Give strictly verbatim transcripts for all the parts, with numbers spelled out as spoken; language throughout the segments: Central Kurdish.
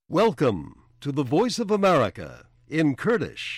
Welcome to the Voice of America in Kurdish.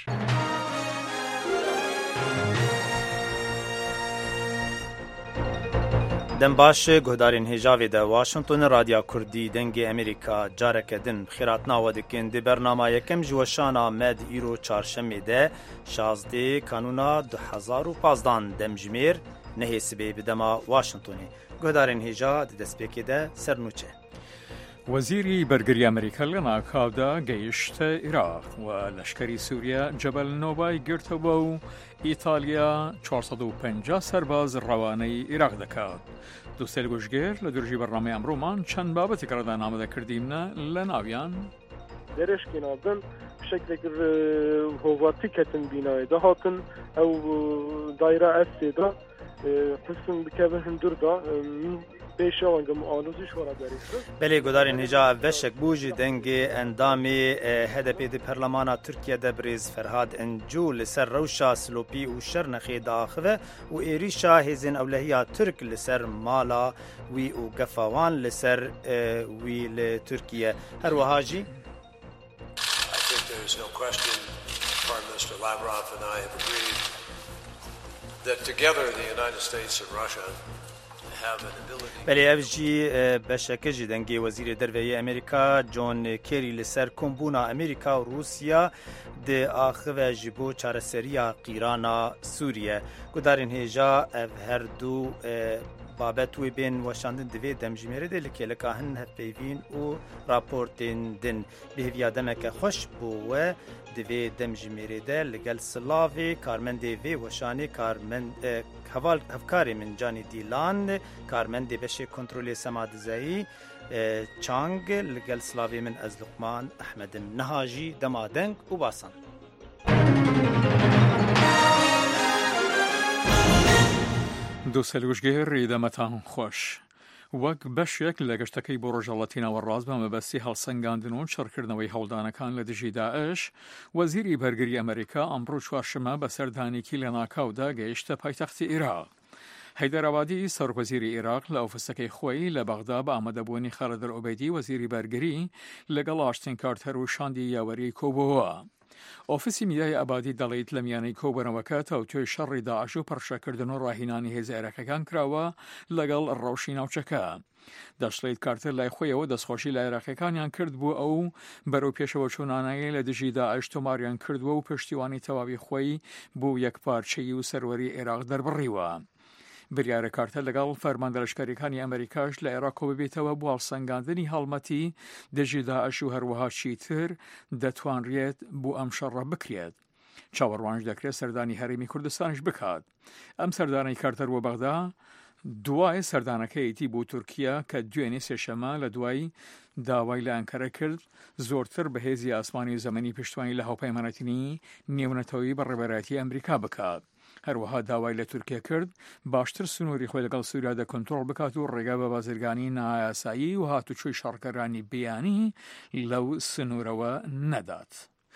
دم باش گهدارین هجاوی ده واشنطن رادیا کردی دنگ امریکا جارک دن بخیرات ناودکن دی برنامه یکم جوشانا مد ایرو چارشمی ده شازده کانونا دو هزار و پازدان دم جمیر نهی سبی بدما واشنطنی گهدارین هجا دی دسپیکی ده سرنوچه وزیری بەرگری ئەمریکا لە ناکاودا گەیشتە عێراق و لەشکری سووریا جەبەل نۆبای گرتەوە و ئیتالیا چوارسەد و پەنجا سەرباز ڕەوانەی عێراق دەکات. دووسێ گوژگێر لە درژی بەرنامەی ئەمڕۆمان چەند بابەتی کەڕەدا ئامادەکردیمە لە ناویان دێرشکێنابن شکلێک هۆڤاتی کەتن بینایدا هاتن ئەو دایرە ئەسێدا حسن بکەبن هەندوردا بله گدارین هجا وشک بوجی دنگی اندامی هدپی دی پرلمانا ترکیه ده بریز فرهاد انجو لسر روشا سلوپی و شرنخی داخوه و ایریشا هزین اولهیا ترک لسر مالا وی و گفاوان لسر وی لترکیه هر وهاجی I think there is no question Prime Minister Lavrov and I have agreed that together the United States and Russia بله افجی بشکه جی دنگی وزیر درویه امریکا جون کری لسر کمبونا امریکا و روسیا ده آخوه جبو چارسریا قیرانا سوریه گدارین هجا اف هر دو بابت وی بین وشاندن دوی دمجمیره ده لکه لکاهن هفیوین و راپورتین دن بهویا دمک خوش بوه دوی دمجمیره ده لگل سلاوی کارمند وی وشانی کارمند هوال هفکاری من جانی دیلان کارمند بشه کنترل سماد زایی چانگ لگل سلاوی من از لقمان احمد نهاجی دمادنگ و باسان دو سەلوشگەر ڕێدەمەتان خۆش. وەک بەشێک لە گەشتەکەی بۆ ڕۆژهەڵەتینەوە ڕاست بە مەبەستی هەڵسەنگاندن و شەڕکردنەوەی هەوڵدانەکان لە دژی داعش، وەزیری بەرگری ئەمریکا ئەمڕۆ چوارشەمە بەسەر دانیکی لە ناکاودا گەیشتە پایتەختی عێراق. حەیدەر ئەبادی سەرۆکوەزیری عێراق لە ئۆفیسەکەی خۆی لە بەغدا بە ئامادەبوونی خالد عوبەیدی وەزیری بەرگری لەگەڵ ئاشتین کارتەر و شاندی یاوەری کۆبووە. ئۆفیسی میدیای ئەبادی دەڵێت لە میانەی کۆبوونەوەکە تاوتوێی شەڕی داعش و پەرشەکردن و ڕاهینانی هێزە عێراقیەکان کراوە لەگەڵ ڕەوشی ناوچەکە. دەشڵێت کارتر لای خۆیەوە دەستخۆشی لە عێراقیەکانیان کرد بوو ئەو بەرەو پێشەوە چوونانەیە لە دژی داعش تۆماریان کردووە و پشتیوانی تەواوی خۆی بوو یەکپارچەیی و سەروەری عێراق دەربڕیوە. بریارە کارتە لەگەڵ فەرماندە لەشکریەکانی ئەمریکاش لە عێراق ببێتەوە بۆ هەڵسەنگاندنی هەڵمەتی دژی داعش و هەروەها چیتر دەتوانرێت بۆ ئەم شەڕە بکرێت. چاوەڕوانش دەکرێت سەردانی هەرێمی کوردستانش بکات. ئەم سەردانەی کارتەر بۆ بەغدا دوای سەردانەکەیەتی بۆ تورکیا کە دوێنێ سێشەمە لە دوای داوای لە ئەنکەرە کرد زۆرتر بەهێزی ئاسمانی و زەمەنی پشتوانی لە هاوپەیمانەتنی نێونەتەوەی بەڕێبەرایەتی ئەمریکا بکات. هەروەها داوای لە تورکیا کرد باشتر سنووری خۆی لەگەڵ سووریا دەکۆنتڕۆڵ بکات و ڕێگا بە بازرگانی نایاسایی و هاتوچۆی شەڕکەرانی بیانی لەو سنوورەوە نەدات.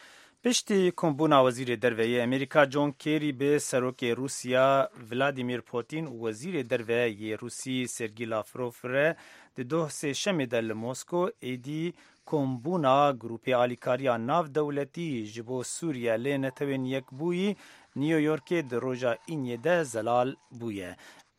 پشتی کمبونا وزیر درویه امریکا جون کری به سروک روسیا ولادیمیر پوتین و وزیر درویه روسی سرگی لاوروف را د دو سه شمی دل مسکو ایدی کمبونا گروپی آلیکاریا ناو دولتی جبو سوریا لینتوین یک بویی نیویورک د روژا اینی ده زلال بویه.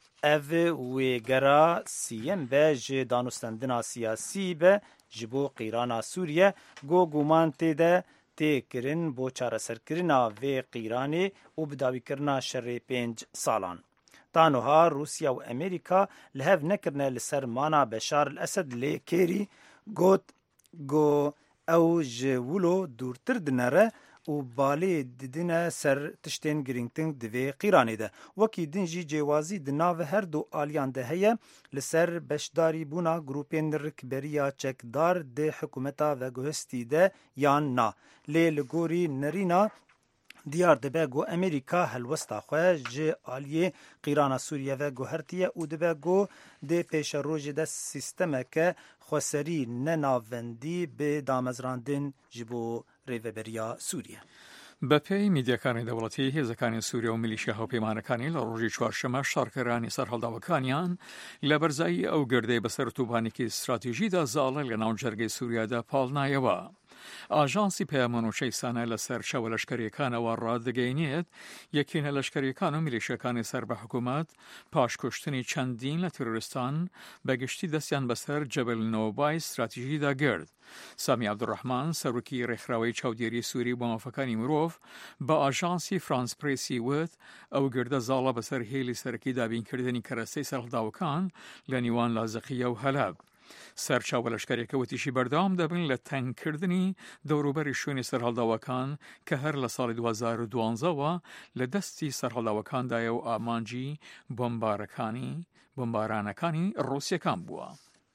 او ویگرا سیم به جه دانستندنا سیاسی به جبو قیرانا سوریه گو گومان تیده تیکرین بو چاره سرکرنا و قیرانی و بداوی کرنا شر پنج سالان. تانوها روسیا و امریکا لحف نکرنه لسر مانا بشار الاسد لیکیری گوت گو او جولو دورتر دنره و بالی ددنه سر تشتین گرینگتن دوی قیرانی ده. وکی دنجی جوازی دناو هر دو آلیان ده هیه لسر بشداری بونا گروپین رکبریا چکدار ده حکومتا و گوهستی ده یان نا. لی لگوری نرینا دیار دبه گو امریکا هلوستا خواه جه آلیه قیران سوریه و گوهرتیه او دبه گو ده پیش روژ ده سیستمه که خوصری نناوندی به دامزراندن جبو ریوبریا سوریه. بەپێی میدیەکانی دەوڵەتی هێزەکانی سووریا و میلیشیا هاوپەیمانەکانی لە ڕۆژی چوارشەمە شارکەرانی سەرهەڵداوەکانیان لە بەرزایی ئەو گردەی بەسەر تووبانێکی استراتیژیدا زاڵە لە ناو جەرگەی سووریادا پاڵنایەوە. ئاژانسی پەیامەنووچەی سانە لەسەر شەوە لەشکریەکانەوە ڕادگەیەنێت یەکێنە لەشکریەکان و میلیشیەکانی سەر بە حکوومەت پاشکوشتنی چەندین لە تێرۆریستان بەگشتی دەستیان بەسەر جەبل نۆبای استراتیژیدا گرت. سامی عەبدوڕەحمان سەرۆکی ڕێکخراوەی چاودێری سووری بۆ مافەکانی مرۆڤ بە ئاژانسی فرانس پرێسی وت ئەو گردە زاڵە بەسەر هێلی سەرەکی دابینکردنی کەرەستەی سەرهەڵداوەکان لە نیوان لازەقیە و هەلەب. سەرچاوە لەشکریەکەوتیشی بەردەوام دەبن لە تەنگکردنی دەوروبەری شوێنی سەرهەڵداوەکان کە هەر لە ساڵی دوو هەزار و دوانزەوە لە دەستی سەرهەڵداوەکاندایە و ئامانجی بۆمبارەکانی بۆمبارانەکانی ڕووسیەکان بووە.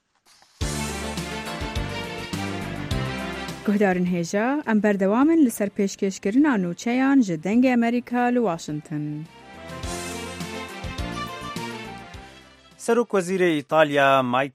گوهدارن هێژە ئەم بەردەوامن لەسەر پێشکەشکردنا نووچەیان ji dengê ئەمریکا li Washington. سەرۆک وەزیرê ئیتالیا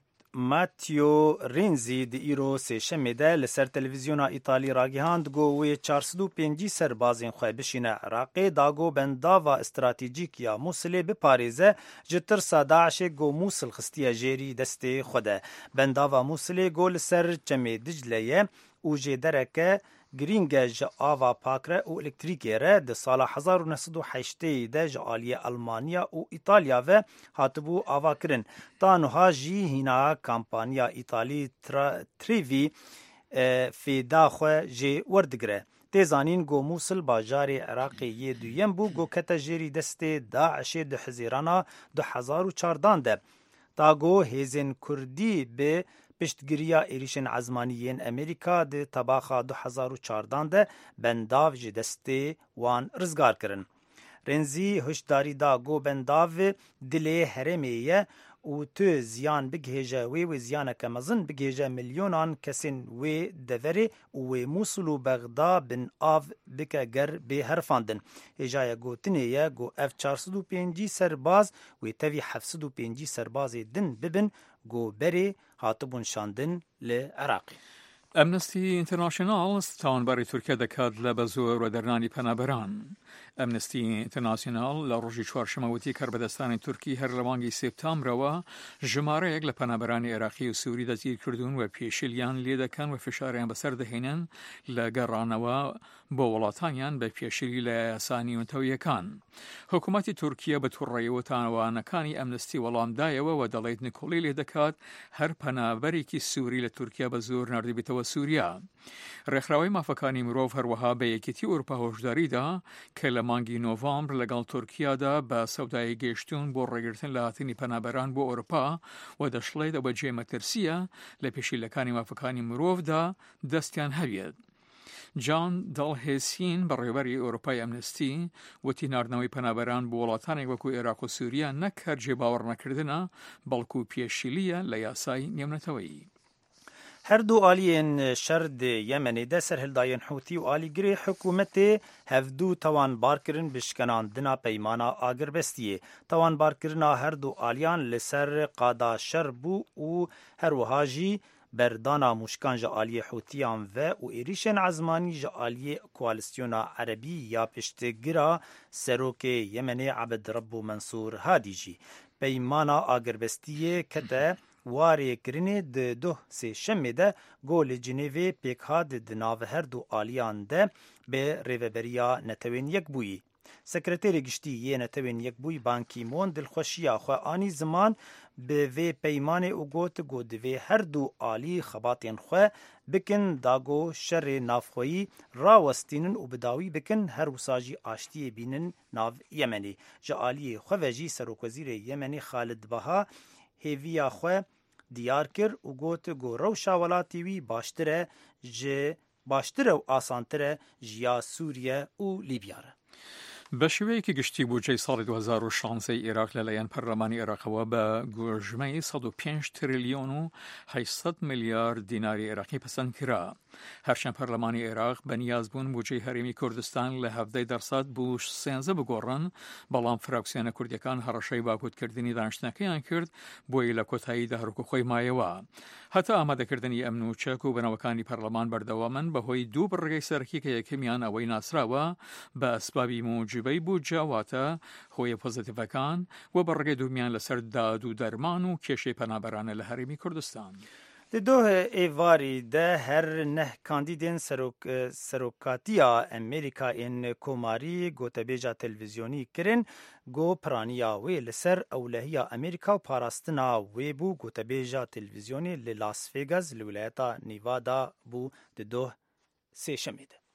ماتیۆ رێنزی di îro sêşemê de li ser televîzyona Îtalî ragihand got wê çar sed û pêncî serbazên xwe bişîne Iraqê dago bendava stratejîk ya Musilê biparêze ji tirsa Daişê got Musil xistiye jêrî destê xwe de. Bendava Musilê got li ser çemê Dicleyê û jê dereke girîng e ji ava pakre û elektrîkê re di sala hezar û neh sed û heştê de ji aliyê Almanya û İtalya ve hatibû avakirin. Tanha jî hîna kampanya İtalî Trevi fêda xwe jê werdigire. Têzanîn got Musil bajarê Iraqê yê duyem bû got kete jêrî destê Daişê di hezîrana du hezar û çardan de. Ta got hêzên Kurdî bi piştgiriya êrişên ezmaniyên Amerîka di tebaxa du hezar û çardan de bendav ji destê wan rizgar kirin. Rênzî hişdarî da got bendav dilê herêmê ye û tu ziyan bigihêje wê wê ziyaneke mezin bigihêje milyonan kesên wê deverê û wê Musul û Bexda bin av bike ger bê herfandin. Hêjaya gotinê ye got ev çar sed û pêncî serbaz wê tevî heft sed û pêncî serbazê din bibin got berê hatibûn şandin li Iraqê. ئەمنستی ئینتەرناشناڵ ستاوانباری تورکیا دەکات لە بە زۆر و دەرنانی پەنابەران. ئەمنستی ئینتەرناسیۆناڵ لە ڕۆژی چوارشەمەوتی کاربەدەستانی تورکی هەر لە مانگی سێپتامبرەوە ژمارەیەک لە پەنابەرانی عێراقی و سووری دەستگیر کردوون و پێشیلیان لێ دەکەن و فشاریان بەسەر دەهێنن لە گەڕانەوە بۆ وڵاتانیان بە پێشیلی لە یاسانی وتەویەکان. حکوومەتی تورکیا بە تووڕێیەوە تاوانەکانی ئەمنستی وەڵامدایەوە و دەڵێت نیکۆڵی لێ دەکات هەر پەنابەرێکی سووری لە تورکیا بە زۆر نردبێتەوە سووریا. ڕێکخراوەی مافەکانی مرۆڤ هەروەها بە یەکێتی ئەوروپا هۆشداریدا کە لە مانگی نۆڤامبر لەگەڵ تورکیادا بە سەودای گەیشتون بۆ ڕێگرتن لە هاتنی پەنابەران بۆ ئەوروپا و دەشڵێت ئەوە جێمەترسیە لە پێشیلەکانی مافەکانی مرۆڤدا دەستیان هەبێت. جان دڵهێسین بەڕێوەری ئەوروپای ئەمنستی وتی ناردنەوەی پەنابەران بۆ وڵاتانێک وەکو عێراق و سووریا نەک هەرجێ باوەڕ نەکردنە بەڵکو پێشیلیە لە یاسای نێونەتەوەیی. هەردوو aliyên şerdê Yemenê de serhildayên Hûtî û alîgirê hikûmetê hevdû tawanbarkirin bi şkenandina peymana agirbestiyê. Tawanbarkirina herdû aliyan li ser qada şer bû û herwiha jî berdana mûşkan ji aliyê Hûtiyan ve û êrişên ezmanî ji aliyê Koalîsyona Erebî ya piştgira serokê Yemenê Abdurabbu Mansûr Hadî jî. Peymana agirbestiyê kete warêkirinê di duh sêşemê de got li Cinêvê pêk hat di navê herdû aliyan de bê rêveberiya netewên yekbûyî. Sekreterê giştî yê netewên yekbûyî Ban Ki-moon dilxweşiya xwe anî ziman bi vê peymanê û got got divê herdû alî xebatên xwe bikin da got şerê navxweyî rawestînin û bi dawî bikin her wisa jî aştiyê bînin nav Yemenê. Ji aliyê xwe ve jî Serokwezîrê Yemenê Xalid Baha hêviya xwe diyar kir û got got rewşa welatê wî baştir e ji baştir e û asantir e ji ya Sûriye û Lîbya re. بە شێوەیەکی گشتی بودجەی ساڵی دو هەزار و شانزە عێراق لەلایەن پەرلەمانی عێراقەوە بە گۆژمەی سەد و پێنج تریلیۆن و هەشتصد ملیارد دیناری عێراقی پەسەند کرا. هەرچەند پەرلەمانی عێراق بەنیازبوون بودجەی هەرێمی کوردستان لە هەڤدەی دەرسەد بۆ سێنزە بگۆڕن، بەڵام فراکسیۆنە کوردیەکان هەڕەشەی باکوتکردنی دانیشتنەکەیان کرد بۆی لە کۆتاییدا هەروکە خۆی مایەوە. هەتا ئامادەکردنی ئەمن و چەک و بنەوەکانی پەرلەمان بەردەوامن بەهۆی دوو بڕگەی سەرەکی کە یەکەمیان ئەوەی ناسراوە بە ئەسبابی موجبەی بودجە واتە هۆیە پۆزیتیڤەکان و بەڕگەی دوومیان لەسەر داد و دەرمان و کێشەی پەنابەرانە لە هەرێمی کوردستان. Di dohê êvarî de her neh kandîdên serokatiya Amerîkayên Komarî gotebêja televîzyonî kirin, got piraniya wê li ser ewlehiya Amerîka û parastina wê bû. Gotebêja televîzyonê li Las Vegas li wilayeta Nevada bû di doh sêşemê de.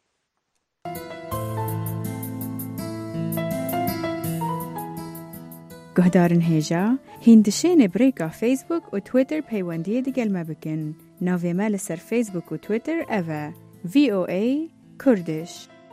گهدارن هێژا هیندشێنێ برێکا فیسبوک و تویتر پەیوەندیە دیگەلمە بکن. ناوێمە لەسەر فیسبوک و تویتر ئەڤە ڤی ئۆ ئەی کوردش.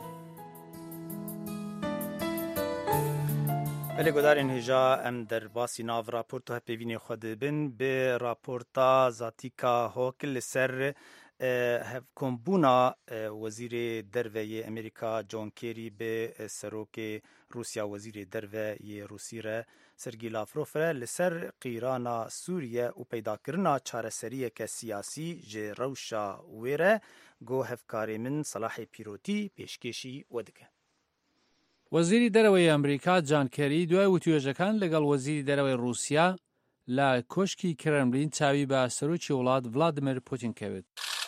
بله گدارین هجا ام در باسی ناو راپورتو هپیوینی خود بین به راپورتا زاتیکا هوکل لسر کمبونا وزیر دروی امریکا جون کیری به سروک روسیا وزیر دروی روسی را سرگی لاڤروف را لسر قیرانا سوریه و پیدا کرنا چارەسەریە که سیاسی جه روشا ویره گو هفکاری من صلاح پیروتی پیشکشی ودکه. وەزیری دەرەوەی ئەمریکا جان کێری دوای وتوێژەکان لەگەڵ وەزیری دەرەوەی رووسیا لە کۆشکی کرێملین چاوی بە سەرۆکی وڵات ڤلادیمیر پوتین کەوێت.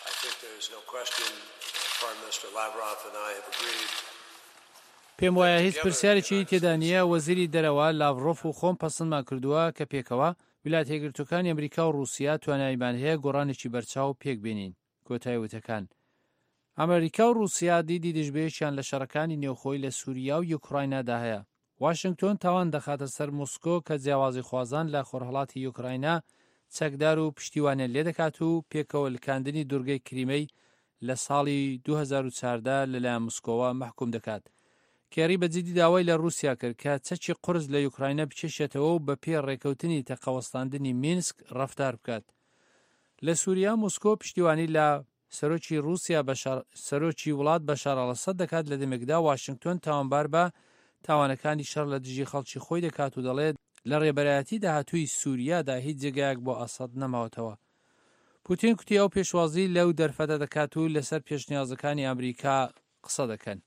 پێم وایە هیچ پرسیارێکی تێدا نییە. وەزیری دەرەوە لاڤڕۆف و خۆم پەسەندمان کردووە کە پێکەوە ویلایەتە یەکگرتووەکانی ئەمریکا و رووسیا تواناییمان هەیە گۆڕانێکی بەرچاو پێک بینین. کۆتایی وتەکان ئەمریکا و رووسیا دیدی دژبەیەکیان لە شەڕەکانی نێوخۆی لە سووریا و یوکڕاینادا هەیە. واشنگتۆن تاوان دەخاتە سەر مۆسکۆ کە جیاوازی خوازان لە خۆرهەڵاتی یوکڕاینا چەکدار و پشتیوانیان لێ دەکات و پێکەوە لکاندنی دوورگەی کریمەی لە ساڵی دوو هەزار و چواردە لەلایەن موسکۆوە مەحکوم دەکات. کێری بەجددی داوای لە رووسیا کرد کە چەکی قورس لە یوکڕاینە بچێشێتەوە و بە پێ ڕێکەوتنی تەقەوەستاندنی مینسک ڕەفتار بکات. لە سووریا موسکۆ پشتیوانی لە سەرۆکی رووسیا سەرۆکی وڵات بەشار ئەڵەسەد دەکات. لە دەمێکدا واشنگتۆن تاوانبار بە تاوانەکانی شەڕ لە دژی خەڵکی خۆی دەکات و دەڵێت لە ڕێبەرایەتی داهاتووی سووریادا هیچ جێگایەک بۆ ئەسەد نەماوەتەوە. پوتین کوتی ئەو پێشوازی لەو دەرفەتە دەکات و لەسەر پێشنیازەکانی ئەمریکا قسە دەکەن.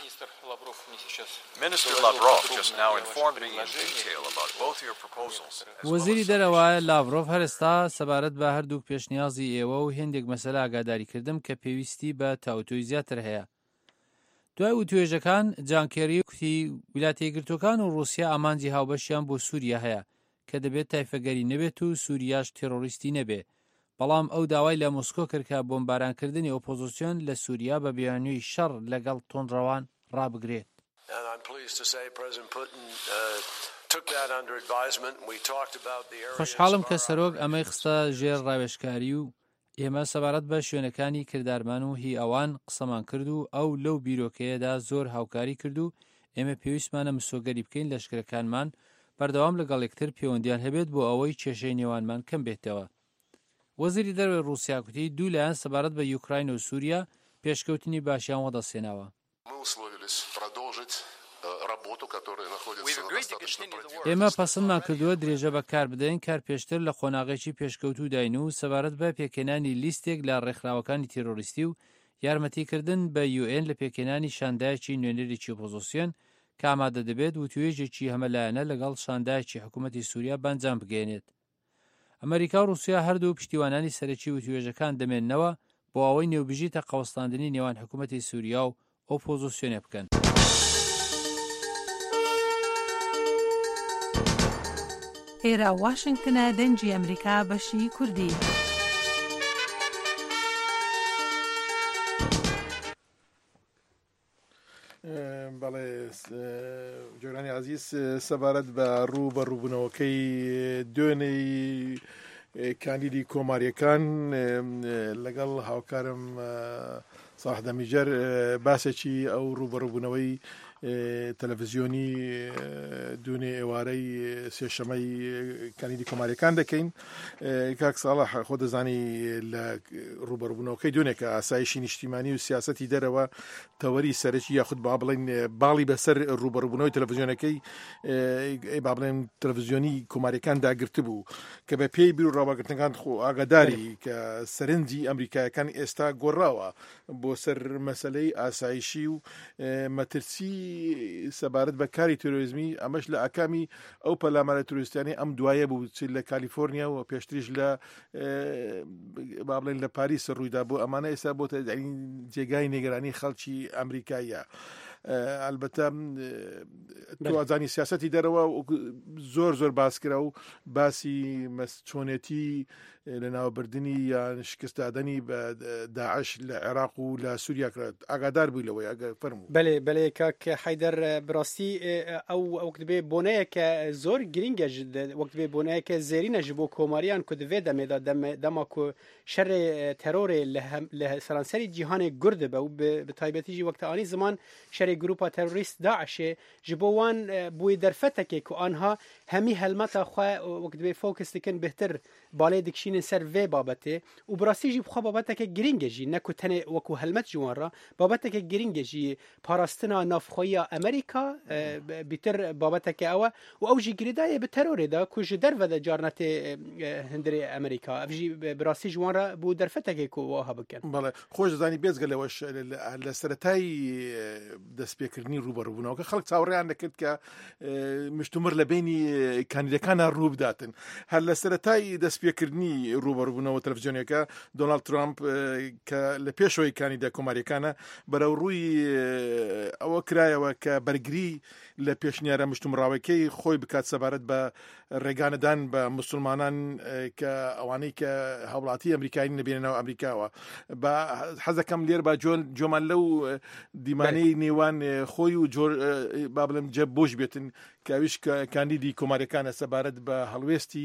وەزیری دەرەوە لاڤڕۆف هەرستا سەبارەت بە هەردوو پێشنیازی ئێوە و هێندێک مەسەلە ئاگاداری کردم کە پێویستی بە تاوتۆی زیاتر هەیە. دوای وتوێژەکان جان کێری کوتی ویلایەتە یەکگرتووەکان و رووسیا ئامانجی هاوبەشیان بۆ سووریا هەیە کە دەبێت تایفەگەری نەبێت و سووریاش تێرۆریستی نەبێ. بەڵام ئەو داوای لە مۆسکۆ کرد کە بۆمبارانکردنی ئۆپۆزیسیۆن لە سووریا بە بێوانووی شەڕ لەگەڵ تۆنڕەوان ڕابگرێت. خۆشحاڵم کە سەرۆک ئەمەی خستە ژێر ڕاوێژکاری و ئێمە سەبارەت بە شوێنەکانی کردارمان و هی ئەوان قسەمان کرد و ئەو لەو بیرۆکەیەدا زۆر هاوکاری کرد و ئێمە پێویستمانە مسۆگەری بکەین لەشکرەکانمان بەردەوام لەگەڵ یەکتر پەیوەندیان هەبێت بۆ ئەوەی کێشەی نێوانمان کەم بێتەوە. وەزیری دەرەوەی رووسیا کوتی دوو لایەن سەبارەت بە یوکراین و سووریا پێشکەوتنی باشیان وەدەسێناوە. ئێمە پەسەندمان کردووە درێژە بەکار بدەین کار پێشتر لە خۆناغێکی پێشکەوتوو داین و سەبارەت بە پێکێنانی لیستێک لە ڕێکخراوەکانی تیرۆریستی و یارمەتیکردن بە یو ئێن لە پێکێنانی شاندایەکی نوێنەرێکی ئۆپۆزیسیۆن کە ئامادە دەبێت وتوێژێکی هەمەلایەنە لەگەڵ شاندایەکی حکوومەتی سووریا بەنجام بگەێنێت. ئەمریکا و رووسیا هەردوو پشتیوانانی سەرەکی وتوێژەکان دەمێننەوە بۆ ئەوەی نێوبژی تەقەوەستاندنی نێوان حکوومەتی سووریا و ئۆپۆزیسیۆنێ بکەن. ئێرە واشنگتنە دەنجی ئەمریکا بەشی کوردی. بەڵێ جۆرانی عزیز سەبارەت بە ڕوو بە ڕووبوونەوەکەی دوێنەی کاندیدی کۆماریەکان لەگەڵ هاوکارم ساحدەمیجەر باسێکی ئەو ڕوو بە ڕووبوونەوەی تەلەڤیزیۆنی دوێنێ ئێوارەی سێشەمەی کاندیدی کۆماریەکان دەکەین. کاک ساڵح خۆ دەزانی لە ڕوبەڕبوونەوەکەی دوێنێکە ئاسایشی نیشتیمانی و سیاسەتی دەرەوە تەوەری سەرەکی یاخود با بڵێن باڵی بەسەر ڕوبەڕبوونەوەی تەلەڤیزیۆنەکەی با بڵێن تەلەڤیزیۆنی کۆماریەکان داگرتە بوو کە بە پێی بیر و ڕاواگرتنەکان خۆ ئاگاداری کە سەرنجی ئەمریکایەکان ئێستا گۆڕاوە بۆ سەر مەسەلەی ئاسایشی و مەترسی سەبارەت بە کاری تۆریزمی ئەمەش لە ئاکامی ئەو پەلامارە توریستیانی ئەم دوایە بوو لە کالیفۆرنیا و پێشتریش لە با بڵێن لە پاریس ڕوویدا بۆ ئەمانە ئێستا بۆ جێگای نێگەرانی خەڵکی ئەمریکاییە. البته توازانی سیاستی دەرەوە زۆر زۆر باسکرا و باسی چۆنێتی لە ناوبردننی یان شکستدادنی بە داعش لە عێراق و لە سووریا کرد ئاگادار بووی لەوەی ئەگە فەرموو. بەێ بەێ کاک حیدەر بڕاستی ئەو وەکت بێ بۆنەیە کە زۆر گرینگە وەکت بێ بۆنەیە کە زێرینە ji بۆ کۆماریان کو divê demêda dema ku şerê terorê li seranserî cîhanê gur dibe û bi taybetî jî wekta anî ziman şerê grupa terorîst Daişê ji bo wan bûyê derfetekê ku anha hemî helmeta xwe wekt bê fokus dikin bihtir balê dikişînin ser vê babetê û birastî jî bixwe babeteke giring e jî ne ku tenê wekû helmet ji wan re babeteke giring e jî parastina navxweya Amerîka bîtir babeteke ew e û ew jî girêdayê bi terorê de ku ji derve de carnetê hindirê Amerîka ev jî birastî ji wan re bû derfetekê ku wiha bikin. بەڵێ خۆش دەزانی بێزگە لەوەش لە سەرەتای دەستپێکردنی ڕوبەڕبوونەوەکە خەڵک چاوەڕێیان دەکرد کە مشتومڕ لە بینی کاندیدەکانە ڕوو بداتن. هەر لە سەرەتای دەستپێکردنی ڕوبەڕبوونەوە تەلەڤیزیۆنەکە دۆناڵد ترامپ کە لە پێشەوەی کاندیدا کۆماریەکانە بەرەو ڕووی ئەوە کرایەوە کە بەرگری لە پێشنیارە مشتومڕاوەکەی خۆی بکات سەبارەت بە ڕێگانەدان بە مسلمانان کە ئەوانەی کە هاوڵاتی ئەمریکایی نەبێنەوە ئەمریکاوە بە حەزەکەم لێر بە جۆمان لەو دیمانەی نێوان خۆی و با بڵێم جەب بۆش بێتن کاویش کاندیدی کۆماریەکانە سەبارەت بە هەڵوێستی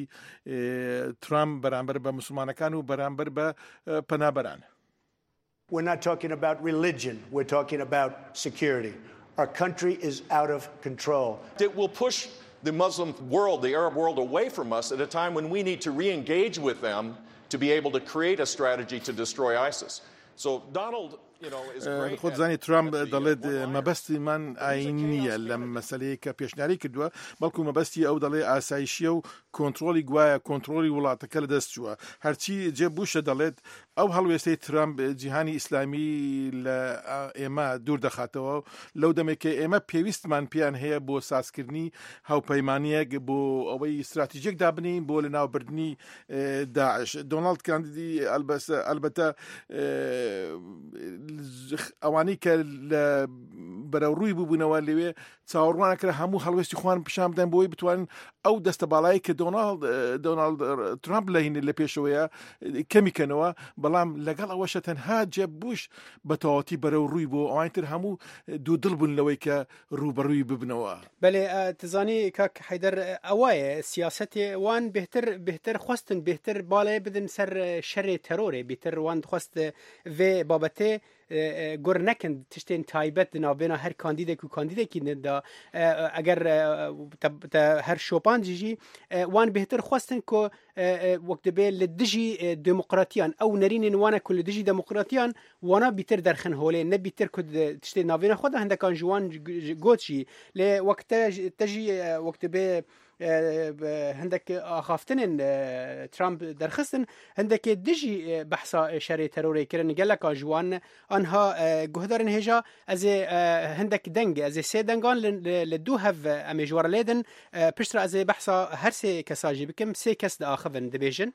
ترامپ بەرامبەر بە مسلمانەکان و بەرامبەر بە پەنابەران. We're not talking about religion, we're talking about security. Our country is out of control. It will push the Muslim world, the Arab world, away from us at a time when we need to re-engage with them to be able to create a strategy to destroy ISIS. So Donald, you know, is great. خۆ زانی ترامپ دەڵێت مەبەستی من ئاین نییە لەم مەسەلەیە کە پێشنیاری کردووە بەڵکو مەبەستی ئەو دەڵێ ئاسایشیە و کۆنتترۆلی گوایە کۆنتترۆلی وڵاتەکە لە دەست چووە هەرچی جێ بوشە دەڵێت ئەو هەڵوێستەی ترامپ جیهانی ئیسلامی لە ئێمە دوور دەخاتەوە لەو دەمێکە ئێمە پێویستمان پێیان هەیە بۆ سازکردنی هاوپەیمانیەک بۆ ئەوەی استراتیژیک دابنین بۆ لە ناوبردننی داعش. دۆناڵد کاندیدی ئەلبەتە ئەوانەی کە لە بەرەو ڕووی ببوونەوە لەوێ چاوەڕوانەکرا هەموو هەڵوێستی خوان پیشان بدەن بۆی بتوانن ئەو دەستە باڵایی کە دۆناڵد ترامپ لە هینە لە پێشەوەیە کەمیکەنەوە بەڵام لەگەڵ ئەوەشە تەنها جێب بوش بە تەواتی بەرەو ڕووی بۆ ئەوانتر هەموو دوو دڵ بوون لەوەی کە ڕووبەڕووی ببنەوە. بەێ تزانی کاک حیدەر ئەوایە سیاسەتی وان بهتر بهتر خواستن بهتر باڵێ بدن سەر شەرێ تەرۆرێ بهتر وان خواست vê babetê gur nekin tiştên taybet di navbêna her kandîdek û kandîdekî da eger te her şopancî jî wan bêhtir xwestin ku wek dibe li dijî demokratiyan ew nerînên wan e ku li dijî demokratiyan wana bîtir derxin holê ne bîtir ku tiştê navbêna xwe de hindekan ji wan got jî lê wek te jî wek dibe هندك خافتن ترامب درخستن هندك دجي بحثا شري تروري كرن قالك جوان انها جهدرن هجا از هندك دنگ از سي دنگان لدو هف امجوار ليدن بشتر از بحثا هر سي كساجي بكم سي كس اخذن دبيجن.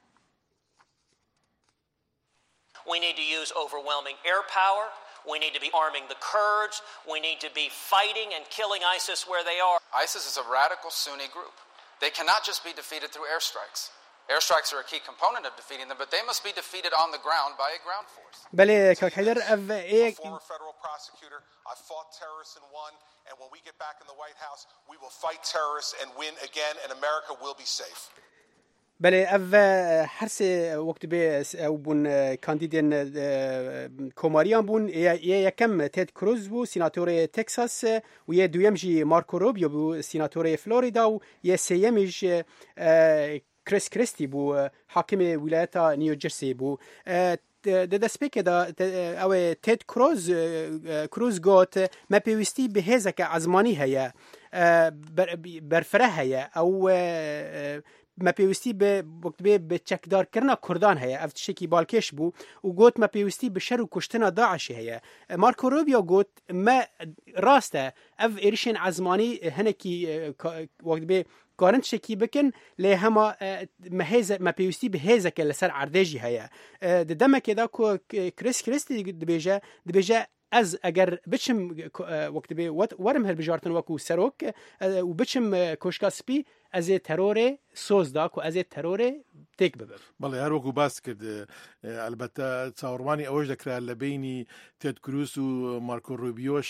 We need to use overwhelming air power. We need to be arming the Kurds. We need to be fighting and killing ISIS where they are. ISIS is a radical Sunni group. They cannot just be defeated through airstrikes. Airstrikes are a key component of defeating them, but they must be defeated on the ground by a ground force. بله كاك حيدر اف اي former federal prosecutor, I fought terrorists and won, and when we get back in the White House, we will fight terrorists and win again, and America will be safe. بله اف هر سه وقت به او بون کاندیدین کوماریان بون یکم تد کروز بو سیناتور تکساس و یه دویم جی مارکو روبیو بو سیناتور فلوریدا و یه سیمش کریس کریستی بو حاکم ولایت نیوجرسی بو د دسپیک دا او تد کروز کروز گوت ما پیوستی به هزک ازمانی هيا برفره هيا او ما پیوستی به وقتی به چکدار کردن کردان هیا افت شکی بالکش بو و گوت ما پیوستی به شر و کشتن داعش هیا مارکو روبیو گوت ما راسته اف ایرشن عزمانی هنکی وقت به قارنت شکی بکن لی هما مهزه ما پیوستی به هزه که لسر عردجی هیا د دمه که دا کو کریس کریستی دبیجه دبیجه از اگر بچم وقت به ورم هر بجارتن وکو سروک و بچم کوشکاسپی از ترور سوز دا کو از ترور تێک ببن. بەڵێ هەروەکو باس کرد البەتە چاوەڕوانی ئەوەش دەکرا لە بینی تێد کروس و مارکۆ ڕۆبیۆش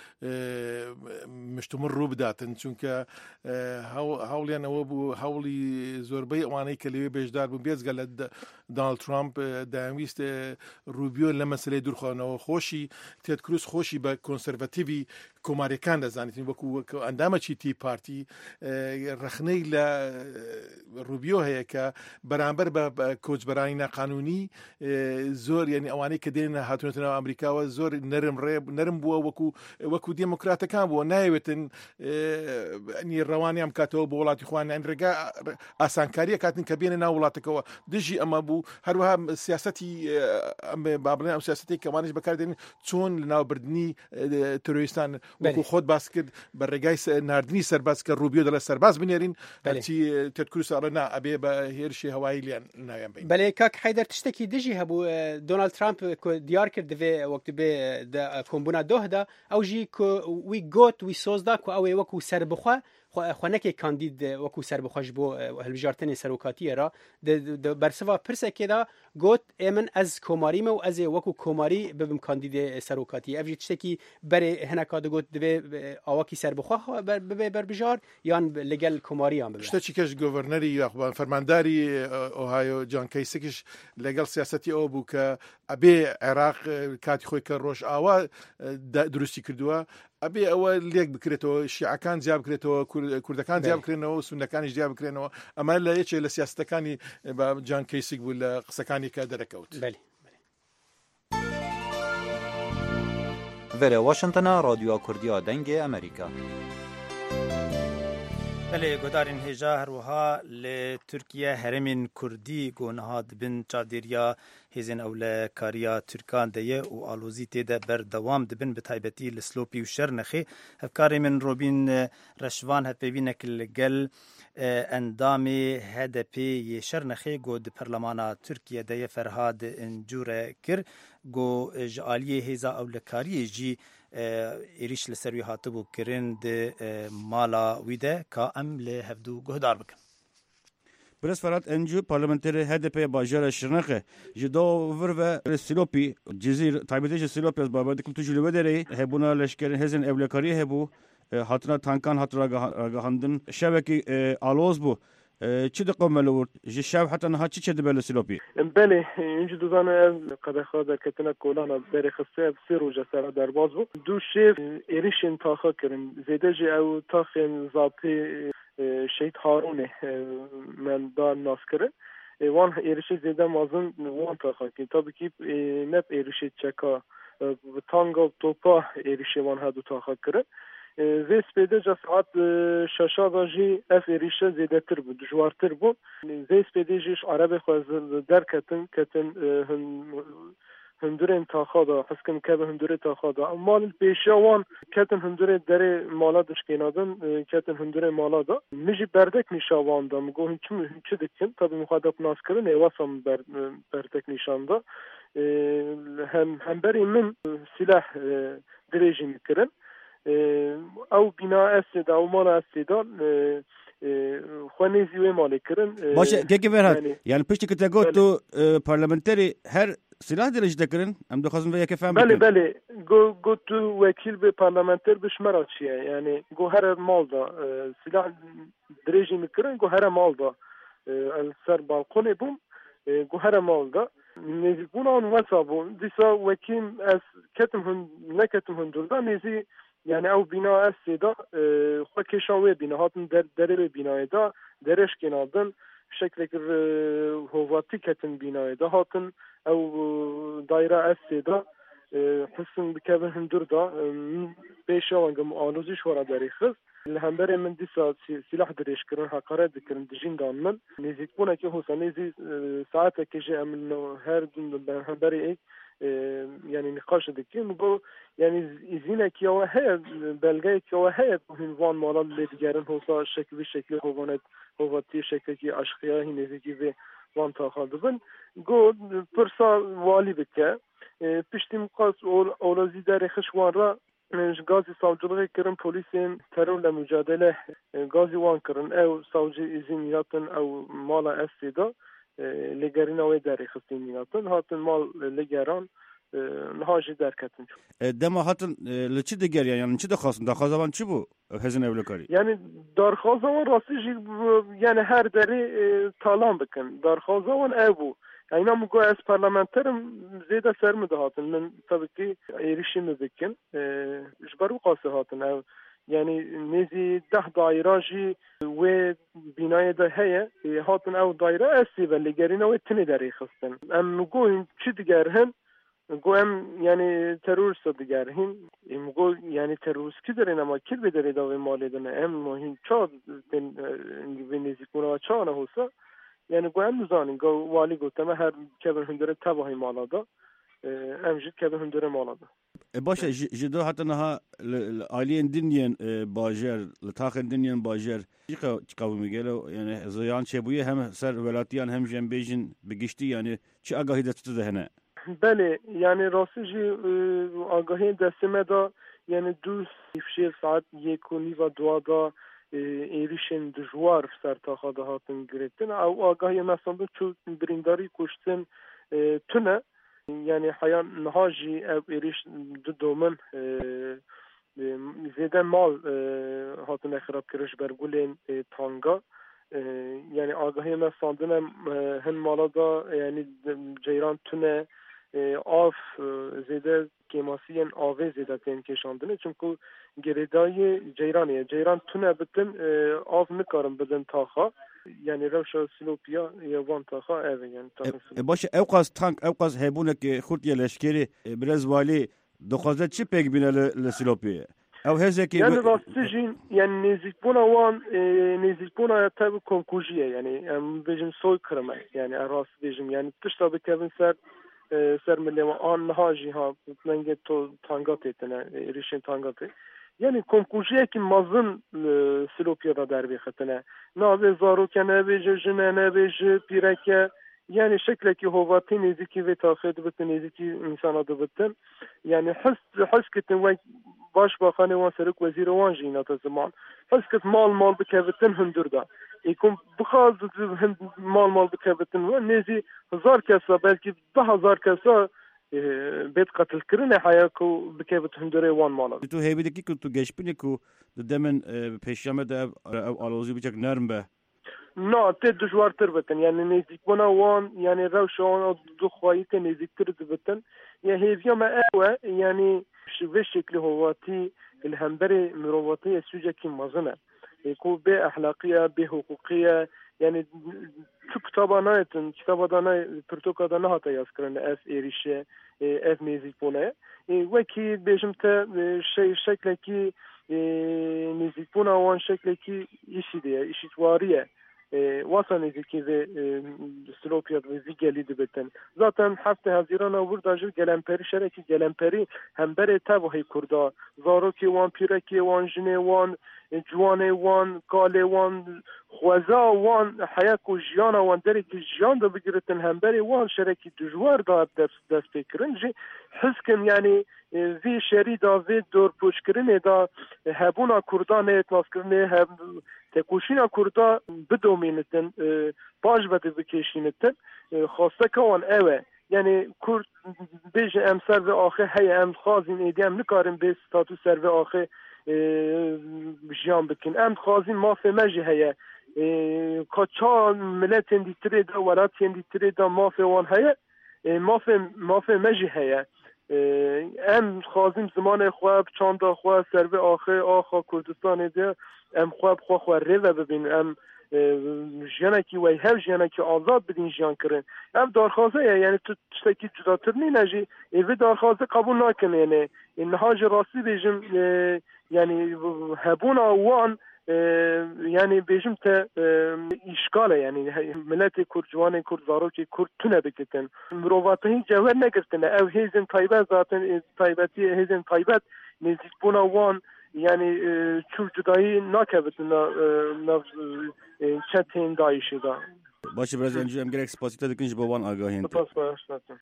مشتومڕ ڕوو بداتن چونکە هەوڵیان ئەوە بوو هەوڵی زۆربەی ئەوانەی کە لەوێ بێژدار بوون بێجگە لە دانڵد ترامپ دەیانویست ڕوبیۆ لە مەسلەی دوورخواانەوە خۆشی تێد کروس خۆشی بە کۆنسەرڤەتیڤی کۆماریەکان دەزانیتین وەکو ئەندامەکی تی پارتی ڕخنەی لە ڕوبیۆ هەیە کە بەرامبەر بە کۆچبەرانی ناقانونی زۆر یعنی ئەوانەی کە دێنە هاتوونەتەوە ئەمریکاوە زۆر نەرم ڕێ نەرم بووە وەکو وەکو دێموکراتەکان بووە نایەوێتن ڕەوانیان بکاتەوە بۆ وڵاتی خوان ڕێگا ئاسانکاریە کاتن کە بێنە ناو وڵاتەکەەوە دژی ئەمە بوو هەروەها سیاسەتی با بڵێن ئەم سیاسەتی کەوانش بەکاردێنین چۆن لە ناوبردننی تۆریستان وەکو خۆت باس کرد بە ڕێگای نردنی سەرباز کە ڕوبیۆ دەڵێ سەرباز بنێرین بەچی تێد کروس ئەڵێ نا ئەبێ بە هێرشی هەوایی لیان ناویان بین. بەڵێ کاک حەیدەر تشتێکی دژی هەبوو دۆنالد ترامپ دیار کرد دەوێ وەکت بێ کۆمبوونا دۆهدا ئەو ژی وی گوت وی سۆزدا کو ئەوێ وەکو سەربخوا خوانەکێ کاندید وەکو سەربخۆش بۆ هەلبژارتنی سەرۆکاتیە را بەرسەوا پرسێکێدا گوت ئێمن ئەز کۆماریمە و ئەزێ وەکو کۆماری ببم کاندیدێ سەرۆکاتی ئەڤژی تشتێکی بەرێ هەنەکا دەگوت دەبێ ئاواکی سەربخوا ببێ بەربژار یان لەگەل کۆماریان ببێ. شتێکی کەش گۆڤەرنەری یاخوان فەرمانداری ئۆهایۆ جان کەیسێکیش لەگەڵ سیاسەتی ئەوە بوو کە ئەبێ عێراق کاتی خۆی کە ڕۆژ ئاوا دروستی کردووە ئەبێ ئەوە لێک بکرێتەوە شیعەکان جیا بکرێتەوە کوردەکان جیا بکرێنەوە سونەکانیش جیا بکرێنەوە ئەمە لە یەکێک لە سیاسەتەکانی جان کەیسێک بوو لە قسەکانی کە دەرەکەوت. Vere Washingtona رادیو کوردیا دنگ ئەمریکا. بله گدارین هجا هروها لترکیه هرمین کردی گونها دبن چادریا هزین اول کاریا ترکان دیه و آلوزی تیده بر دوام دبن به تایبتی لسلوپی و شرنخی هفکار من روبین رشوان هفبینک لگل اندامی هدپی شرنخی گو د پرلمانا ترکیه دیه فرهاد انجوره کر گو جالیه هزا اول کاری جی ایریش لسروی هاتبو کرن ده مالا ویده که ام لهفدو گهدار بکن. برس فرات انجو پارلمانتری هدپ باجار شرنقه جدا ور و سیلوپی جزیر تایبتش سیلوپی از بابا دکم تو جلوه داره هبونا لشکر هزن اولکاری هبو هاتنا تانکان هاتنا راگهاندن شبکی آلوز بو چی دقم ملور جی شب حتی نه چی چه دبل سیلوپی بله اینجا دوزانه قد خدا کتنا کولانا بر خصه سر و جسر در بازو دو شیف ایریش انتخاب کردن زیده جی او تاخن ذاتی شهید هارونه من دار ناس کرد وان ایریش زیده مازن وان انتخاب کرد تا بکی نب ایریش چکا تانگل توپا ایریش وان هدو انتخاب کرد زی سپیده جا ساعت شاشا دا جی اف ایریشه زیده تر بود دجوارتر بود زی سپیده جیش عرب خواهد در کتن کتن هندور انتخاب دا حسکم که به هندور انتخاب دا مال پیشوان کتن هندور در مالا دشکنادن کتن هندور مالا دا میجی بردک نشاوان دا مگو هنچی هنچی دکن تابی مخاطب ناس کرن ایواسم بر بردک نشان دا هم هم بری من سلاح دریجی میکرن او بنا است او مال است دال خوانیزی و مال کرن باشه که که فرهاد یعنی پشتی که تگو تو پارلمانتری هر سلاح درج دکرن ام دو خواستم بیا که فهم بله بله گو گو تو وکیل به پارلمانتر بشمرات چیه یعنی گو هر مال دا سلاح درجی میکرن گو هر مال دا سر بالکن بوم گوهر مالدا نزی بونان وصابون دیسا وکیم از کتم هن نکتم هن دردا نزی یعنی او بنا از سیدا خواکشاوی بنا هاتن در دره بنای دا درش کنادن شکل که هواتی کتن بنای دا هاتن او دایره از سیدا حسن بکبن هندور دا پیشا وانگم آنوزی شورا داری خست الهمبر من دیسا سلاح درش کرن حقارت دکرن دجین دانمن نزیک بونه که حسن نزی ساعت که جه امن هر دون همبر ایک yani nikaş edekim bu yani izine ki o he belge ki o he hinvan malan ledigerin olsa şekli bir şekli hovanet havati şekli ki aşkıya hinezeki ve van taxaldın go pırsa vali bike piştim qas olazi der xşwanra gazı savcılığı kirin polisin terörle mücadele gazı wan kirin ev savcı izin yatın ev mala esida لگرین اوی داری خستین میاتن هاتن مال لگران نهاجی درکتن. دما هاتن لچی دیگر yani چی دخواستن دخواستن چی bu hezin evlekari? Yani darxazan rastı yani her deri talan bikin. Darxazan ev bu. Yani nam go as parlamenterim zede sermi de hatın. Men tabii ki erişimi bikin. Jbaru qası hatın ev. Yani nezi ده dairajı ve binaya da heye hatın ev daire esi ve legerine ve tini deri xistin. Em goyun çi digerhin go em yani terörist digerhin em go yani terörist ki derin ama kir bedere da ve maledine em muhim çad ve nezi kuna çana olsa yani go em zanin go vali go tema her kebir hündere tabahi malada em jid kebir hündere malada. باشه جدو حتی نه عالیان دنیان باجر لطاقن دنیان باجر چی قابل میگه یعنی زیان چه بویه هم سر ولاتیان هم جنبیجن بگشتی یعنی چی آگاهی دست دهنه؟ بله یعنی راستی جی آگاهی دستمه دا یعنی دو سیفشیر ساعت یک و نیو دو دا ایریشن دجوار سر تاخاده هاتن گرفتن او آگاهی مثلا چو برینداری کشتن تونه yani hayan nahaji ev eriş دومن زیده مال هاتن خراب کرش برگولین تانگا yani آگاهی من ساندنم هن مالا دا yani ceyran tüne av زیده کماسیین آوه زیده تین کشاندنه çünkü geridayı ceyraniye ceyran tüne bitin av nikarim bidin taxa yani revşa silopiya yavan taxa ev yani باشه اوقاز تانک اوقاز هبونه که خود یه لشکری برز والی دخوازه چی پک بینه لسیلوپیه او هزه که yani rastijin yani nezikbuna wan nezikbuna tabi konkujiye yani bejim soy kırma yani rast bejim yani tışta be kevin ser ser millema an haji ha menge to tangat etene erişin tangatı yani konkujiye ki mazın silopiyada derbi xetene nave zaruke ne beje jine ne beje pireke yani şekleki hovati neziki ve taxid bitin neziki insana da bitin yani his his kitin ve başbakanı ve seruk veziri wan jinata zaman his kit mal mal bikevitin hündürda ikum bixaz mal mal bikevitin ve nezi hazar kesa belki daha hazar kesa bet katil kirine hayaku bikevit hündüre wan mala tu hebideki ku tu geçbini ku demen peşyame de alozi bicak nerm be no te dujwartir bitin yani nezik buna wan yani revşan du khayite neziktir bitin ya heviyama ewe yani ve şekli hovati الهمبري مرواتية سوجة مزنة يكون بأخلاقية بحقوقية يعني şu kitaba naytın kitaba da nay Türkiye'de da nahata yazkırın es erişe es müzik buna ve ki bejimte şey şekleki müzik buna wan şekleki işi diye işitwariye واسه نزدیکی و سلوپیات و زیگلی دبتن zaten hafta Haziran'a burada jil gelemperi şereki gelemperi hembere tabuhi kurda zaroki wan pireki wan jine wan جوانه وان کاله وان خوازا وان حیاک و جیانا وان داری که جیان دا بگیرتن همبری وان شرکی دجوار دا دست دست بکرن جی حس کن یعنی وی شری دا وی دور پوش کرنه دا هبونا کردان اتناس کرنه هم تکوشینا کردا بدومینتن باش بده بکشینتن خواسته که وان اوه yani kurd beje em serve axe heye em xazin edem nikarin be statü serve axe jiyan bikin em xazin mafê me jî heye کچا ملت دیتری دا ورات دیتری دا مافی وان هیا مافی مافی مجی هیا ام خازم زمان خواب چند خواب سرو آخر آخا کردستان ده ام خواب خواه خواه ریوه ببین ام جنکی وی هف جنکی آزاد بدین جان کرن ام دارخواسته یعنی تو تشتکی جداتر نی نجی ایوی دارخواسته قبول نکن یعنی اینها جراستی بیجم یعنی هبون آوان یعنی بیجم تا اشکاله یعنی ملت کرد جوان کرد زاروکی کرد تونه بکتن مروواته هی جوهر نگرتن او هیزن طایبت ذاتن طایبتی هیزن طایبت نزدیک بون آوان یعنی چور جدایی نکبتن نو چتین دایشی دا باشه برای انجام ام گرک سپاسیتا دکنش با وان آگاهین سپاس باشتاتم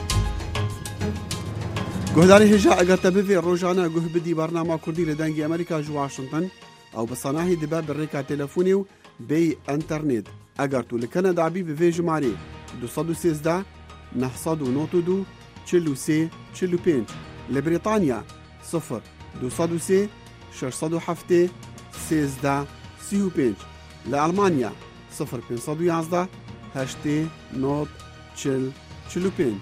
گهداری هجا اگر تبوی روزانه گه بدی برنامه کردی لدنگی امریکا جو واشنطن او بصناهی دبا بالريكا تلفوني و بي انترنت اگر تو لكندا عبي بفي جماري دو صدو سيزدا نحصدو نوتو دو چلو سي چلو پنج لبريطانيا صفر دو صدو سي شش صدو حفتي سيزدا سيو پنج لألمانيا صفر پنج صدو يازدا هشتي نوت چل چلو پنج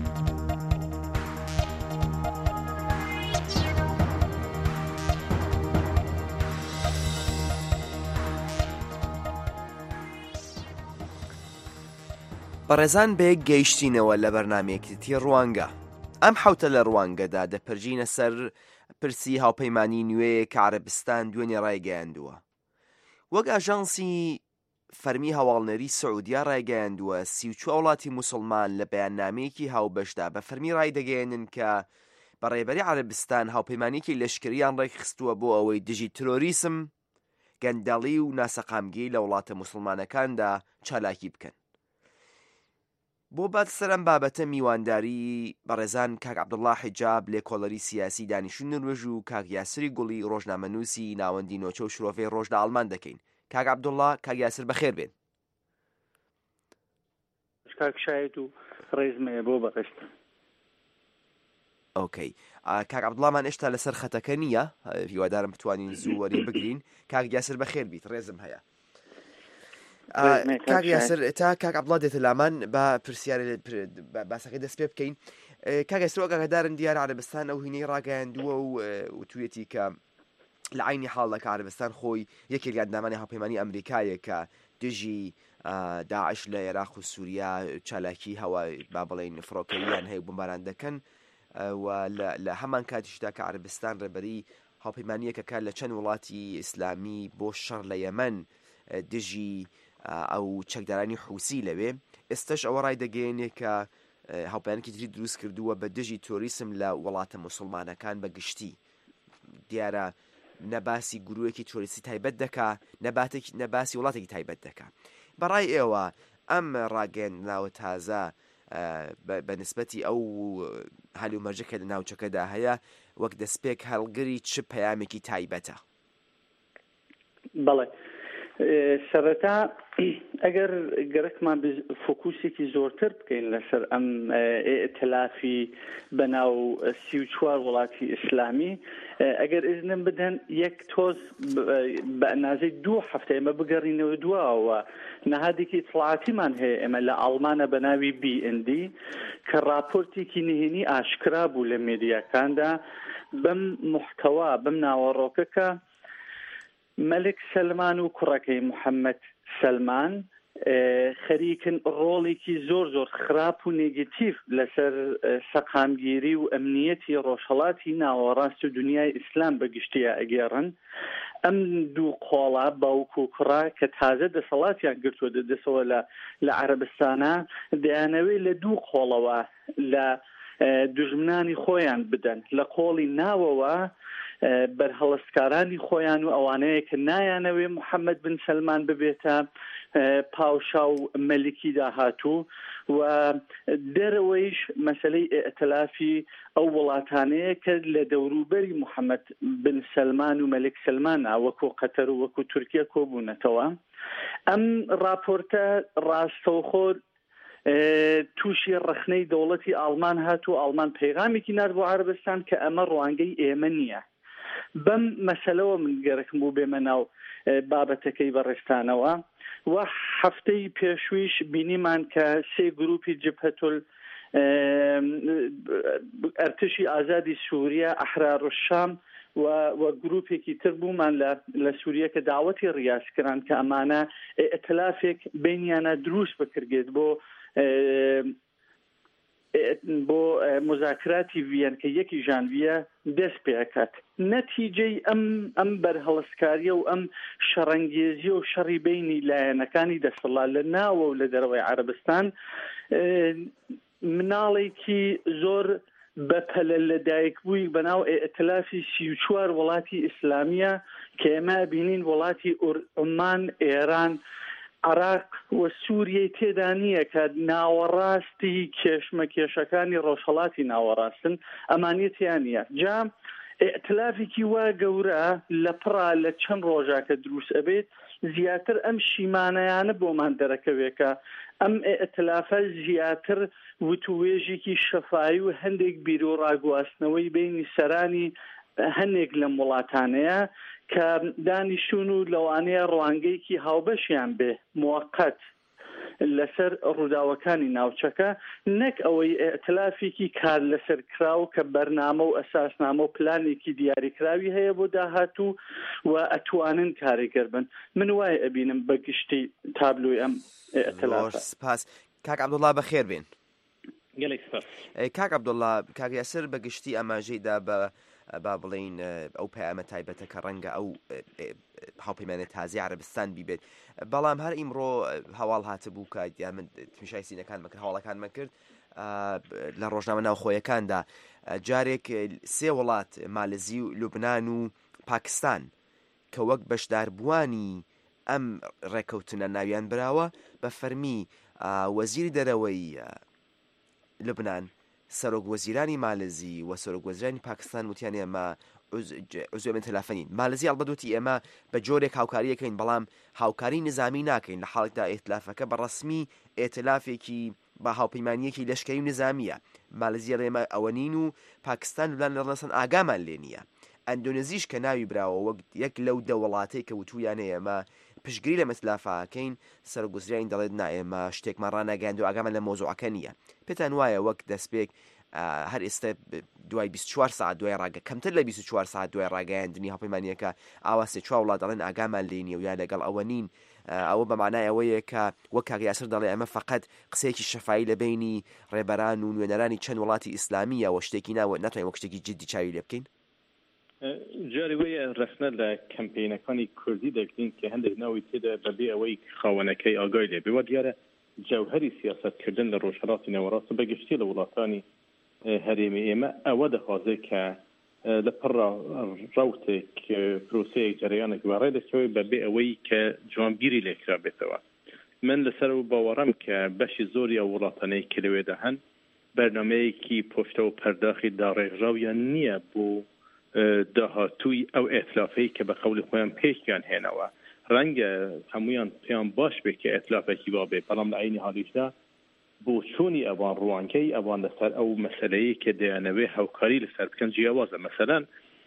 بەڕێزان بەیەک گەیشتینەوە لە بەرنامەیەکتی ڕوانگە. ئەم حوتە لە ڕوانگەدا دەپەرژینە سەر پرسی هاوپەیمانی نوێیە کە عەرەبستان دوێنێ ڕایگەیاندووە. وەک ئاژانسی فەرمی هەواڵنەری سعودیا ڕایگەیاندووە سی و چوار وڵاتی موسڵمان لە بەیاننامەیەکی هاوبەشدا بە فەرمی ڕایدەگەیەنن کە بەڕێبەری عەرەبستان هاوپەیمانێکی لەشکریان ڕێکخستووە بۆ ئەوەی دژی ترۆریسم، گەندەڵی و ناسەقامگی لە وڵاتە موسڵمانەکاندا چالاکی بکەن. بۆ بەسەرم بابەتە میوانداری بەڕێزان کاک عەبدوڵڵا حیجاب لێکۆڵەری سیاسی دانیشتووی نروێژ و کاک یاسری گوڵی ڕۆژنامەنووسی ناوەندی نۆچە و شرۆفەی ڕۆژنە ئاڵمان دەکەین. کاک عەبدوڵڵا، کاک یاسر بەخێر بێن. کاک شایەت و ڕێزمەیە بۆ بەڕێستە. ئۆکەی. کاک عەبدوڵڵامان ئێشتا لەسەر خەتەکە نییە، هیوادارم بتوانین زوو وەری بگرین. کاک یاسر بەخێر بیت، ڕێزم هەیە. کاک یاسر تا کاک عەبدوڵڵا دێتە لامان بە پرسیارە باسەکەی دەست پێ بکەین. کاک یاسر ئاگادارن دیارە عەرەبستان ئەو هینەی ڕاگەیاندووە و وتوێتی کە لە عینی حاڵە کە عەرەبستان خۆی یەکێک لە ئەندامانی هاوپەیمانی ئەمریکایە کە دژی داعش لە عێراق و سووریا چالاکی هەوای با بڵێن فڕۆکەییان هەیە بمباران دەکەن و لە هەمان کاتیشدا کە عەرەبستان ڕێبەری هاوپەیمانیەکە کات لە چەند وڵاتی ئیسلامی بۆ شەڕ لە یەمەن دژی ئەو چەکدارانی حوسی لەوێ ئێستش ئەوە ڕای دەگەێنێ کە هاوپەیمانێکی تری دروست کردووە بە دژی تۆریسم لە وڵاتە موسڵمانەکان بە گشتی. دیارە نەباسی گرووەکی تۆریستی تایبەت دەکا نەباسی وڵاتێکی تایبەت دەکا. بەڕای ئێوە ئەم ڕاگەیاندناوە تازە بە نسبەتی ئەو هەلی و مەرجەکە لە ناوچەکەدا هەیە وەک دەستپێک هەڵگری چ پەیامێکی تایبەتە؟ بەڵێ سەرەتا ئەگەر گەرەکمان فۆکوسێکی زۆرتر بکەین لەسەر ئەم ئێتلافی بەناو سی و چوار وڵاتی ئیسلامی ئەگەر ئیزنم بدەن یەک تۆز بە ئەندازەی دوو هەفتە ئێمە بگەڕینەوە دواوە نەهادێکی ئیطلاعاتیمان هەیە ئێمە لە ئاڵمانە بە ناوی بی ئێن دی کە راپۆرتێکی نهێنی ئاشکرا بوو لە مێدیاکاندا بەم محتەوا بەم ناوەڕۆکە کە مەلک سەلمان و کوڕەکەی محەممەد سەلمان خەریکن ڕۆڵێکی زۆر زۆر خراپ و نێگەتیڤ لەسەر سەقامگیری و ئەمنیەتی ڕۆژهەڵاتی ناوەڕاست و دنیای ئیسلام بەگشتیە ئەگێڕن. ئەم دوو قۆڵە باوک و کوڕا کە تازە دەسەڵاتیان گرتووە دەدەسەوە لە عەرەبستانە دەیانەوێت لە دوو قۆڵەوە لە دوژمنانی خۆیان بدەن. لە قۆڵی ناوەوە بەرهەڵستکارانی خۆیان و ئەوانەیە کە نایانەوێ محەممەد بن سەلمان ببێتە پاوشا و مەلیکی داهاتوو و دەرەوەیش مەسەلەی ئێتلافی ئەو وڵاتانەیە کە لە دەوروبەری محەممەد بن سەلمان و مەلک سەلمان وەکو قەتەر و وەکو تورکیا کۆبوونەتەوە. ئەم راپۆرتە ڕاستەوخۆ تووشی ڕخنەی دەوڵەتی ئاڵمان هاتوو. ئاڵمان پەیغامێکی نرد بۆ عەرەبستان کە ئەمە ڕوانگەی ئێمە نییە. بەم مەسەلەوە من گەرەکم بوو بێمە ناو بابەتەکەی بەڕێستانەوە و هەفتەی پێشویش بینیمان کە سێ گروپی جبهەتول ئەرتشی ئازادی سووریا ئەحرار الشام و گروپێکی تر بوومان لە سووریە کە داوەتی ڕاستکردن کە ئەمانە ئەتلافێک بینیانە دروست بکرێت بۆ بۆ مذاکراتی ڤیەن کە یەکی ژانڤیە دەست پێکات. نەتیجەی ئەم ئەم بەرهەڵسکاریە و ئەم شەڕەنگێزی و شەڕی بینی لایەنەکانی دەسەڵات لە ناوە و لە دەرەوەی عەرەبستان مناڵێکی زۆر بەپەلە لەدایک بووی بەناو ئەتلافی سی و چوار وڵاتی ئیسلامیە کە ئێمە بینین وڵاتی عومان، ئێران، عراق و سووریای تێدا نییە کە ناوەڕاستی کێشمە کێشەکانی ڕۆژهەڵاتی ناوەڕاستن ئەمانیەتیان نیە. جا ئەتلافێکی وا گەورە لە پڕا لە چەند ڕۆژاکە دروست ئەبێت زیاتر ئەم شیمانەیانە بۆمان دەرەکەوێکە ئەم ئەتلافە زیاتر وتوێژێکی شەفایی و هەندێک بیرۆ ڕاگواستنەوەی بینی سەرانی هەندێک لەم وڵاتانەیە کە دانیشتون و لەوانەیە ڕوانگەیەکی هاوبەشیان بێ موقت لەسەر ڕووداوەکانی ناوچەکە نەک ئەوەی ئەتلافێکی کار لەسەر کراو کە بەرنامە و ئەساسنامە و پلانێکی دیاریکراوی هەیە بۆ داهاتوو و ئەتوانن کارێگەر بن. من وایە ئەبینم بە گشتی تابلۆی ئەم ئەتلافە. سپاس. کاک عەبدوڵڵا بەخێر بێن. گەلێک سپاس. کاک عەبدوڵڵا، کاک یاسر بە گشتی ئەماژەیدا بە با بڵین ئەو پەیامە تایبەتە کە ڕەنگە ئەو هاوپەیمانێت تازی عەرەبستان بیبێت، بەڵام هەر ئیمڕۆ هەواڵ هاتبوو کە من تمیشای سینەکانمە کرد هەواڵەکانمە کرد لە ڕۆژنامە ناوخۆیەکاندا جارێک سێ وڵات مالزی و لوبنان و پاکستان کە وەک بەشداربووانی ئەم ڕێکەوتنە ناویان براوە بە فەرمی وەزیری دەرەوەی لوبنان، سەرۆک وەزیرانی مالزی و سەرۆک وەزیرانی پاکستان وتیان ئێمە عزوێ من تەلافەنین. مالزی هەڵبەدوتی ئێمە بە جۆرێک هاوکاریەکەین بەڵام هاوکاری نظامی ناکەین لە حاڵێکدا ئێتلافەکە بە ڕەسمی ئێتلافێکی بە هاوپەیمانیەکی لەشکری و نظامیە. مالزیە ئێمە ئەوە نین و پاکستان لەلان لەڕەسەن ئاگامان لێ نییە. ئەندۆنێزیش کە ناوی براوە وەک یەک لەو دەوڵاتەی کە وتویانە ئێمە پشتگیری لە مەتلافەکەین سەرگوزریانی دەڵێت نا ئێمە شتێکمان ڕانەگەاند و ئاگامان لە مۆزوعەکە نییە. پێتان وایە وەک دەستپێک هەر ئێستا دوای بیست و چوار ساعت دوای ڕاگە کەمتر لە بیست و چوار ساعت دوای ڕاگەیاندنی هاوپەیمانیەکە ئاوا سێ چوار وڵات دەڵێن ئاگامان لێ نییە و یا لەگەڵ ئەوە نین. ئەوە بە معنای ئەوەیە کە وەک کاک یاسر دەڵێ ئەمە فەقەت قسەیەکی شەفایی لە بینی ڕێبەران و نوێنەرانی چەند وڵاتی ئیسلامیە و شتێکی ناوە ناتوانین وەک شتێکی جدی چاوی لێ بکەین. جاری وەیە ڕەسنە لە کەمپینەکانی کوردی دەکرین کە هەندێک ناوی تێدا بەبێ ئەوەی خاوەنەکەی ئاگای لێ بێ دیارە جەوهەری سیاسەتکردن لە ڕۆژهەڵاتی ناوەڕاست بەگشتی لە وڵاتانی هەرێمی ئێمە ئەوە دەخوازێت کە لە پڕ ڕوتێک پرۆسەیەک جەریانێک بەڕێ دەچەوەی بەبێ ئەوەی کە جوانبیری لێکرا بێتەوە. من لەسەر و باوەڕم کە بەشی زۆری ئەو وڵاتانەی کە لەوێدا هەن بەرنامەیەکی پۆشتە و پەرداخی داڕێژراویان نییە بۆ داهاتووی ئەو ئێتلافەی کە بە قەولی خۆیان پێشیان هێنەوە. ڕەنگە هەمویان پێیان باش بێت کە ئێتلافێکی وا بێ، بەڵام لە عینی حالیشدا بۆ چۆنی ئەوان ڕوانکەی ئەوان لەسەر ئەو مەسەلەیە کە دەیانەوێ هاوکاری لەسەر بکەن جیاوازە. مەسەلەن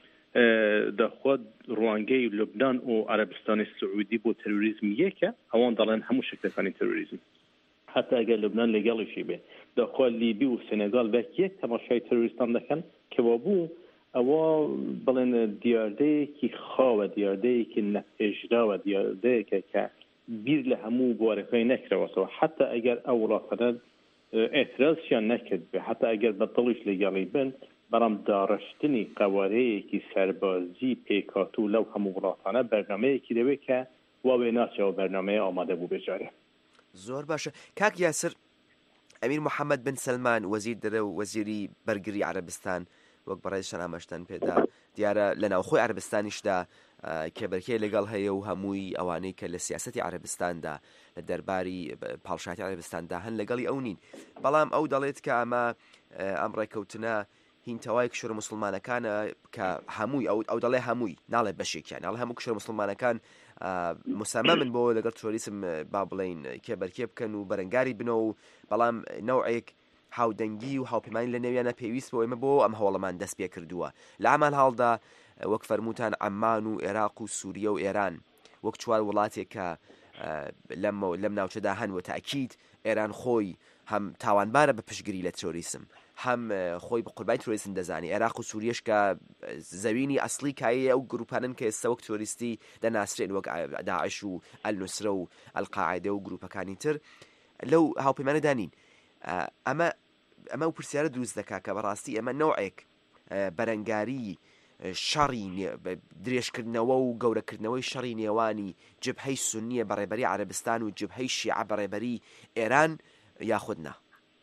دەخوات ڕوانگەی لوبنان و عەرەبستانی سعودی بۆ تەروریزم یەکە، ئەوان دەڵێن هەموو شکلەکانی تەروریزم حتا ئەگەر لوبنان لەگەڵیشی بێ. دەخوات لیبی و سێنێگال بەک یەک تەماشای تەروریستان دەکەن کەوا بوو ئەوە بڵێن دیاردەیەکی خاوە، دیاردەیەکی نەپێژراوە، دیاردەیەکە کە بیر لە هەموو بوارەکەی نەکرەوەتەوە. حتا ئەگەر ئەو وڵاتانە ئێترازیان نەکرد بێ، حتا ئەگەر بەدڵیش لەگەڵی بن، بەڵام داڕشتنی قەوارەیەکی سەربازی پێکاتوو لەو هەموو وڵاتانە بەرنامەیەکی دەوێت کە واوێ ناچەوە بەرنامەیە ئامادە بوو بێجارێ. زۆر باشە. کاک یاسر، ئەمیر محەممەد بن سەلمان وەزیر دەرە و وەزیری بەرگری عەرەبستان وەک بەڕێزشان ئاماژتان پێدا دیارە لە ناوخۆی عەرەبستانیشدا کێبەرکەی لەگەڵ هەیە و هەمووی ئەوانەی کە لە سیاسەتی عەرەبستاندا لە دەرباری پاڵشایەتی عەرەبستاندا هەن لەگەڵی ئەو نین. بەڵام ئەو دەڵێت کە ئەمە ئەم ڕێکەوتنە هینتەوای کشور مسلمانەکانە کە هەمووی ئەو دەڵێ هەمووی ناڵێ بەشێکیان ناڵێ هەموو کشور مسلمانەکان مسامە من بۆ لەگەڵ تۆریسم با بڵێن کێبەرکێ بکەن و بەرەنگاری بنەوە و بەڵام نەوعێک هاودەنگی و هاوپەیمانی لە نێویانە پێویست بۆ ئێمە بۆ ئەم هەوڵەمان دەست پێ کردووە. لە هەمان هەڵدا وەک فەرمووتان عەمان و عێراق و سووریە و ئێران وەک چوار وڵاتێک کە لەم ناوچەدا هەن و تاکید ئێران خۆی هەم تاوانبارە بە پشتگیری لە ترۆریسم، هەم خۆی بە قوربانی ترۆریسم دەزانی. عێراق و سووریەش کە زەوینی ئەسڵی کایە ئەو گروپانن کە ئێستا وەک ترۆریستی دەناسرێن وەک داعش و ئەلنوسرە و ئەلقاعیدە و گروپەکانی تر لەو هاوپەیمانەدا نین. ئەمە ئەمە و پرسیارە دروست دەکات کە بەڕاستی ئەمە نەوعێک بەرەنگاری شەڕی درێژکردنەوە و گەورەکردنەوەی شەڕی نێوانی جبهەی سونیە بەڕێبەری عەرەبستان و جبهەی شیعە بەڕێبەری ئێران یاخود نا؟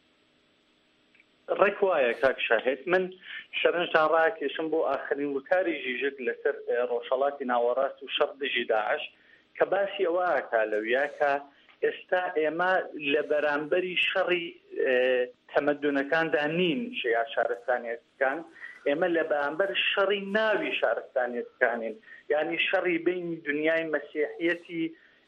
ڕێک وایە کاک شاهێت، من شەرنجان ڕاکێشم بۆ ئاخرین وتاری ژیژک لەسەر ڕۆژهەڵاتی ناوەڕاست و شەڕ دژی داعش کە باسی ئەوە ئاکا لەویا کە ئێستا ئێمە لە بەرامبەری شەڕی تەمەدونەکاندا نین شەیە شارستانیەتەکان، ئێمە لە بەرامبەر شەڕی ناوی شارستانیەتەکانین، یعنی شەڕی بینی دنیای مەسیحیەتی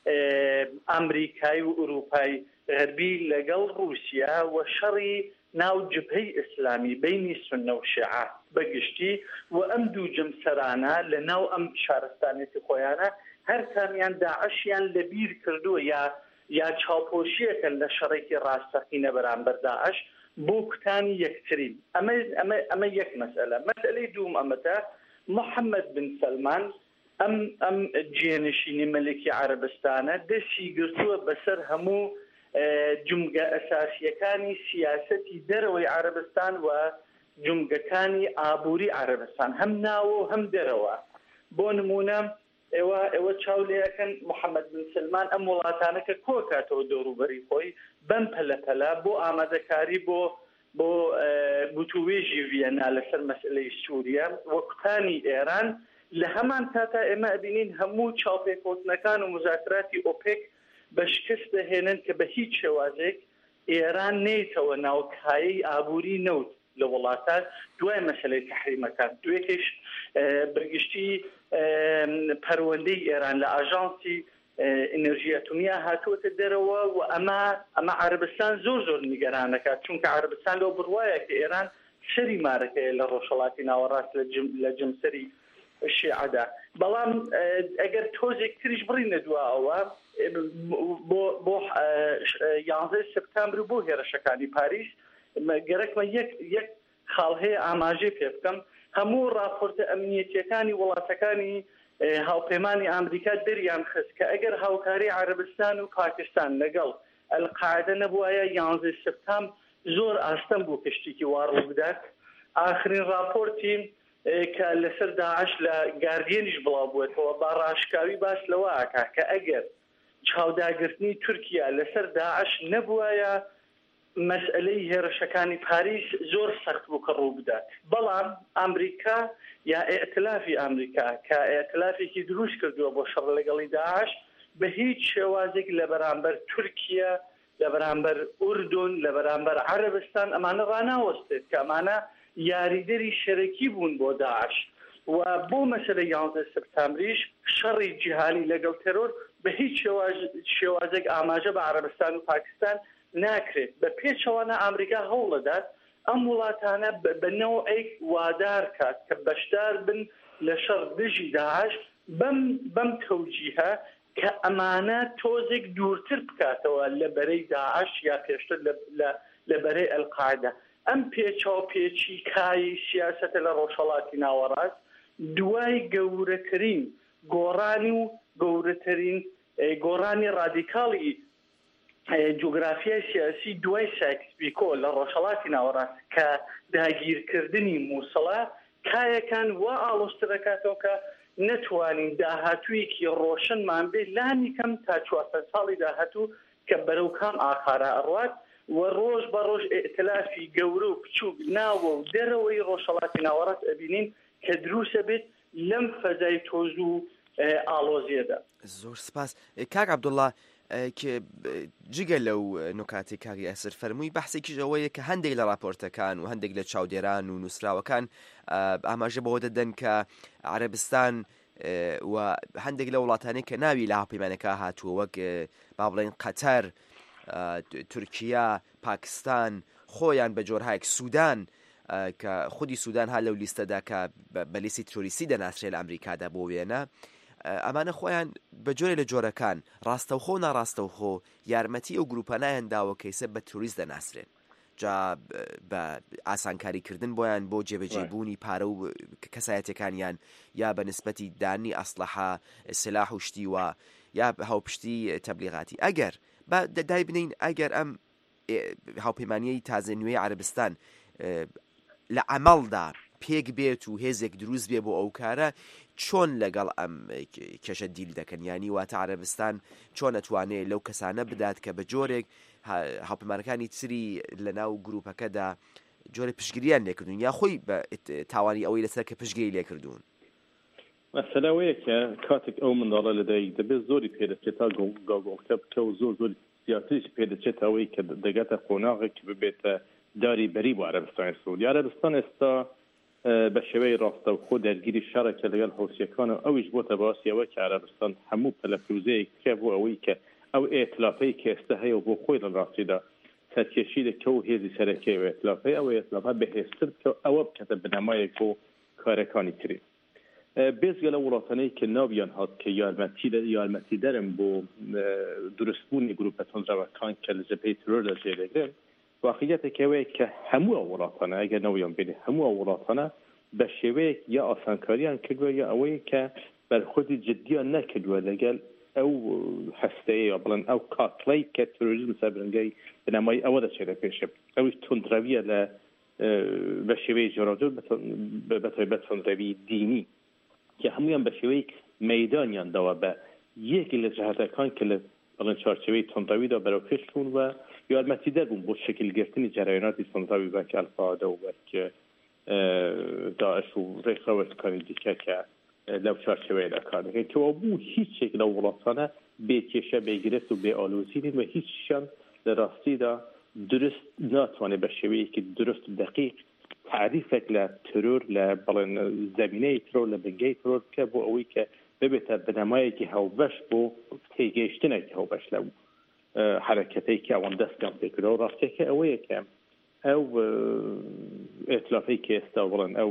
ئەمریکای و ئوروپای غەربی لەگەڵ رووسیا و شەڕی ناو جبهەی ئیسلامی بینی سونە و شیعە بەگشتی و ئەم دوو جەمسەرانە لە ناو ئەم شارستانێتی خۆیانە هەر کامیان داعشیان لەبیر کردووە یا یا چاوپۆشیەکەن لە شەڕێکی ڕاستەقینە بەرامبەر داعش بۆ کوتانی یەکترین. ئەمە ئەمە ئەمە یەک مەسئلە. مەسئلەی دووم ئەمەتە محەممەد بن سەلمان ئەم ئەم جێنشینی مەلکی عەرەبستانە دەستی گرتووە بەسەر هەموو جومگە ئەساسیەکانی سیاسەتی دەرەوەی عەرەبستان و جومگەکانی ئابووری عەرەبستان هەم ناوە و هەم دەرەوە. بۆ نمونە ئێوە ئێوە چاو لێەکەن محەممەد بن سلمان ئەم وڵاتانەکە کۆ کاتەوە دەوروبەری خۆی بەم پەلەپەلا بۆ ئامادەکاری بۆ بۆ گوتوێژی ڤیەنا لەسەر مەسئلەی سووریا وەکوتانی ئێران. لە هەمان کاتا ئێمە ئەبینین هەموو چاوپێکۆتنەکان و مزاکراتی ئۆپێک بە شکست دەهێنن کە بە هیچ شێوازێک ئێران نێتەوە ناوکایەی ئابووری نەوت لە وڵاتان دوای مەسەلەی تەحریمەکان. دوێکیش بەگشتی پەروەندەی ئێران لە ئاژانسی ئەنرژی ئەتۆمیە هاتووەتە دەرەوە و ئەمە ئەمە عەرەبستان زۆر زۆر نیگەرانەکات، چونکە عەرەبستان لەو بڕوایە کە ئێران سەری مارەکەیە لە ڕۆژهەڵاتی ناوەڕاست لە جەمسەری شیعەدا. بەڵام ئەگەر تۆزێک تریش بڕینە دواوە بۆ یانزەی سپتامبر بۆ هێرشەکانی پاریس گەرەکمە یەک خاڵ هەیە ئاماژەی پێ بکەم. هەموو راپۆرتە ئەمنیەتیەکانی وڵاتەکانی هاوپەیمانی ئەمریکا دەریان خست کە ئەگەر هاوکاری عەرەبستان و پاکستان لەگەڵ ئەلقاعدە نەبووایە یانزەی سپتامبر زۆر ئاستەم بۆ کەشتێکی واڕۆ بدات. ئاخرین راپۆرتی کە لەسەر داعش لە گاردیێنیش بڵاو بووێتەوە با ڕاشکاوی باس لەوە ئاکا کە ئەگەر چاوداگرتنی تورکیا لەسەر داعش نەبووایە مەسئلەی هێرشەکانی پاریس زۆر سەخت بوو کە ڕوو بدات. بەڵام ئەمریکا یا ئێتلافی ئەمریکا کە ئێتلافێکی دروست کردووە بۆ شەڕ لەگەڵی داعش بە هیچ شێوازێک لە بەرامبەر تورکیا لە بەرامبەر ئوردون لە بەرامبەر عەرەبستان ئەمانە ڕاناوەستێت کە ئەمانە یاریدەری شەرەکی بوون بۆ داعش و بۆ مەسەلەی یانزەی سپتامبریش شەڕی جیهانی لەگەڵ تەرۆر بە هیچ شێوازێک ئاماژە بە عەرەبستان و پاکستان ناکرێت. بە پێچەوانە ئەمریکا هەوڵەدات ئەم وڵاتانە بەنەوەیەک وادار کات کە بەشدار بن لە شەڕ دژی داعش بەم بەم تەوجیهە کە ئەمانە تۆزێک دوورتر بکاتەوە لە بەرەی داعش یا پێشتر لە بەرەی ئەلقاعدە. ئەم پێچاوپێچی کایی سیاسەتە لە ڕۆژهەڵاتی ناوەڕاست دوای گەورەترین گۆڕانی و گەورەترین گۆڕانی ڕادیکاڵی جوگرافیای سیاسی دوای سایکس-پیکۆ لە ڕۆژهەڵاتی ناوەڕاست کە داگیرکردنی مووسڵە کایەکان وا ئاڵۆسترەکاتەوە کە نەتوانین داهاتوویەکی ڕۆشنمان بێ لانی کەم تا چوارسەد ساڵی داهاتوو کە بەرەو کام ئاخارە ئەڕوات و ڕۆژ بە ڕۆژ ئێتلافی گەورە و بچووک ناوە و دەرەوەی ڕۆژهەڵاتی ناوەڕاست ئەبینین کە دروستە بێت لەم فەزای تۆز و ئاڵۆزیەدا. زۆر سپاس کاک عەبدوڵڵا کە جگە لەو نکاتی کاکی ئەسر فەرمووی بەحسێکیش ئەوەیە کە هەندێک لە راپۆرتەکان و هەندێک لە چاودێران و نووسراوەکان ئاماژە بەوە دەدەن کە عەرەبستان و هەندێک لە وڵاتانەی کە ناوی لە هاوپەیمانەکە هاتووە وەک با بڵێن قەتەر، تورکیا، پاکستان خۆیان بە جۆرهایەک سوودان کە خودی سوودان ها لەو لیستەدا کە بە لیستی تۆریستی دەناسرێت لە ئەمریکادا بۆ وێنە ئەمانە خۆیان بە جۆرێ لە جۆرەکان ڕاستەوخۆ و ناڕاستەوخۆ یارمەتی ئەو گروپانایان داوە کەیسە بە توریست دەناسرێن جا بە ئاسانکاریکردن بۆیان بۆ جێبەجێبوونی پارە و کەسایەتەکانیان یا بە نسبەتی دانی ئەسلحە سلاح و شتی وە یا هاوپشتی تەبلیغاتی ئەگەر دای بنین ئەگەر ئەم هاوپەیمانیەی تازە نوێی عەرەبستان لە عەمەڵدا پێک بێت و هێزێک دروست بێ بۆ ئەو کارە چۆن لەگەڵ ئەم کێشە دیل دەکەن ینی واتە عەرەبستان چۆن ئەتوانێت لەو کەسانە بدات کە بە جۆرێک هاوپەیمانەکانی تری لەناو گروپەکەدا جۆرە پشگیریان لێکردون یا خۆی بە تاوانی ئەوەی لەسەر کە پشگیری لێکردوون مەسەلەوەیە کە کاتێک ئەو منداڵە لەدایک دەبێت زۆری پێدەچێت تا گاگۆڵکە بکە و زۆر زۆر زیاتریش پێدەچێت ئەوەی کە دەگاتە قۆناغێک ببێتە داری بەری بۆ عەرەبستانی سعودی. عەرەبستان ئێستا بە شێوەی ڕاستەوخۆ دەرگیری شەڕێکە لەگەڵ حوسیەکان و ئەویش بۆتە باسیەوە کە عەرەبستان هەموو پەلەفروزەیەک کە بۆ ئەوەی کە ئەو ئێتلافەی کە ئێستا هەیە بۆ خۆی لە ڕاستیدا سەرکێشی دەکە و هێزی سەرەکەی و ئێتلافەی ئەو ئێتلافە بەهێزتر بکە و ئەوە بکەتە بنەمایەک بۆ کارەکانی تری. بێزگە لە وڵاتانەی کە ناویان هات کە یارمەتی دەرم بۆ دروستبوونی گروپە تۆنراوەکان کە لە جەبهەی ترۆردا جێدەگرن واقعیەتێکەوەیە کە هەموو ئەو وڵاتانە ئەگەر نەوەیان بێنێ هەموو ئەو وڵاتانە بە شێوەیەک یا ئاسانکاریان کردووە یا ئەوەیە کە بەرخۆدی جددیان نەکردووە لەگەڵ ئەو هەستەیە یا بڵێن ئەو کاتڵەی کە تۆریزم سەربرنگەی بنەمای ئەوە دەچێتە پێشە ئەوی تۆندڕەویە لە بە شێوەی جۆراجۆر بەتایبەت تۆندڕەوی دینی کە هەمویان بە شێوەی مەیدانیان داوە بە یەکی لە جەهەتەکان کە لە بەڵێن چارچەوەی تۆندڕەویدا بەرەو پێش بوون و یارمەتی دەربوون بۆ شکلگرتنی جەرایاناتی تۆندڕەوی وەک ئەلقاعیدە و وەک داعش و ڕێکخراوەتەکانی دیکە کە لەو چارچەوەیەدا کار دەکەن کەوا بوو هیچێک لەو وڵاتانە بێکێشە بێگرفت و بێئالۆزی نین و هیچیان لە ڕاستیدا درست ناتوانێت بە شێوەیەکی درست و دقیق تعریفێک لە ترۆر لە بەڵێن زەمینەی ترۆر لە بنگەی ترۆر بکە بۆ ئەوەی کە ببێتە بنەمایەکی هاوبەش بۆ تێگەیشتنێکی هاوبەش لەو حرەکەتەی کە ئەوان دەستیان پێکردەوە و ڕاستیەکە ئەوەیە کە ئەو ئێتلافەی کە ئێستا بڵێن ئەو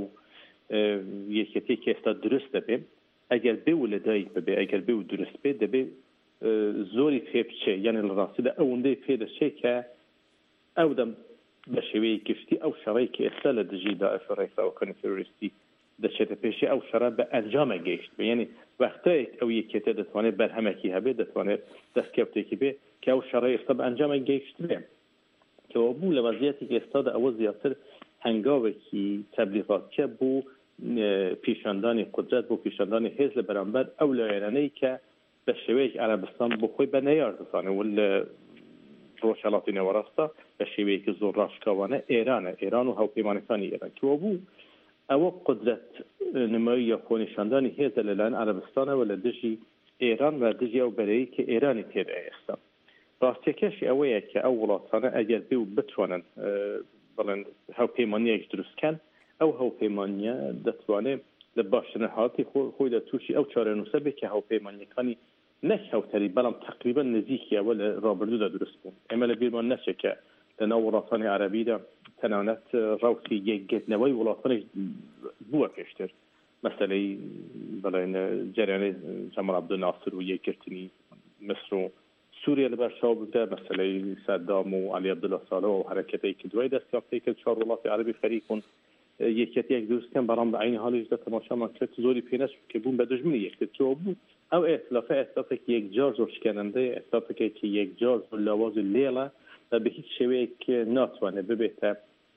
یەکێتی کە ئێستا دروست دەبێت ئەگەر بێ و لەدایک ببێ ئەگەر بێ و دروست بێت دەبێت زۆری پێ بچێ یعنی لە ڕاستیدا ئەوەندەی پێ دەچێت کە ئەو دەم بە شێوەیە گشتی ئەو شەڕەی کە ئێستا لە دژی داعش و ڕێکخراوەکانی تۆریستی دەچێتە پێشی ئەو شەڕە بە ئەنجامە گەیشت بێ یعنی وەختەیەک ئەو یەکێتە دەتوانێت بەرهەمێکی هەبێت دەتوانێت دەستکەوتێکی بێ کە ئەو شەڕە ئێستا بە ئەنجامە گەیشت بێ کەەوە بوو لە وەزیەتی ئێستادا ئەوە زیاتر هەنگاوێکی تەبلیغاتیە بوو پیشاندانی قدرت بۆ پیشاندانی هێز لە بەرامبەر ئەو لایەنەی کە بە شێوەیەک عەرەبستان بۆ خۆی بە نەیار دەزانێت و لە ڕۆژهەڵاتی نێوەڕاستە بە شێوەیەکی زۆر ڕاشکاوانە ئێرانە ئێران و هاوپەیمانەکانی ئێران کەوە بوو ئەوە قدرت نمایی یا خۆنیشاندانی هێزە لەلایەن عەرەبستانەوە لە دژی ئێران و دژی ئەو بەرەیە کە ئێرانی تێدا ئێستا ڕاستیەکەشی ئەوەیە کە ئەو وڵاتانە ئەگەر بێ و بتوانن بڵێن هاوپەیمانیەک دروستکەن ئەو هاوپەیمانیە دەتوانێت لە باشترینەهاتی خۆیدا تووشی ئەو چارەنووسە بێت کە هاوپەیمانیەکانی نەک هەوتەری بەڵام تقریبا نزیکیەوە لە ڕابردوودا دروست بوون ئێمە لە بیرمان نەچێکە لەناو وڵاتانی عەرەبیدا تەنانەت ڕاوتی یەکگرتنەوەی وڵاتانێک بووە پێشتر مەسەلەی بەڵێن جەریانەی جەمال عەبدولناسر و یەکگرتنی مصر و سووریا لە بەرچاو بگرە مەسەلەی سەدام و عەلی عەبدوڵڵا ساڵح و حرەکەتێکی کە دوای دەستیان پێ کرد چوار وڵاتی عەرەبی خەریک بوون یەکێتیەک دروستکەن بەڵام بە عینی حاڵیشدا تەماشامان کرد زۆری پێ نەچوو کە بوون بە دژمنی یەکترەوە بوو ئەو ئێتلافە ئێستاتێکی یەکجار زۆر شکێنەندەیە ئێستاتێکی یەکجار زۆر لاوازی لێڵە و بە هیچ شێوەیەک ناتوانێت ببێتە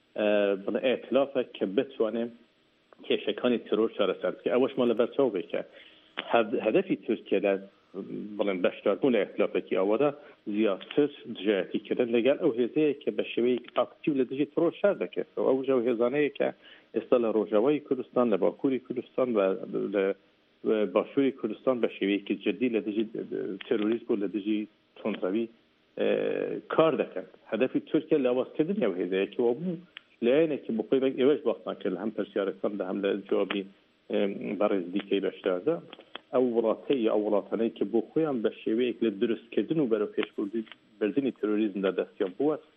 بڵێ ئێتلافە کە بتوانێت کێشەکانی ترۆر چارەسەر بکە ئەوەشمان لە بەرچاو بێکە هەدەفی تورکیا لە بڵێن بەشداربوون لە ئێتلافێکی ئەوەدا زیاتر دژایەتیکردن لەگەڵ ئەو هێزەیە کە بە شێوەیەک ئاکتیو لە دژی ترۆر شار دەکرێتەوە ئەو ژەو هێزانەیە کە ئێستا لە ڕۆژاوای کوردستان لە باکووری کوردستان و لە باشووری کوردستان بە شێوەیەکی جدی لە دژی تێروریزم و لە دژی تۆندڕەوی کار دەکەن هەدەفی تورکیا لاوازکردنی ئەو هێزەیەکەوە بوو لایەنێکی بۆ خۆی ئێوەش باستان کرد هەم پرسیارەکان هەم لە جوابی بەڕێز دیکەی بەشداردا ئەو وڵاتەی ئەو وڵاتانەی کە بۆ خۆیان بە شێوەیەک لە دروستکردن و بەرەو پێشبردنی تێروریزمدا دەستیان بووە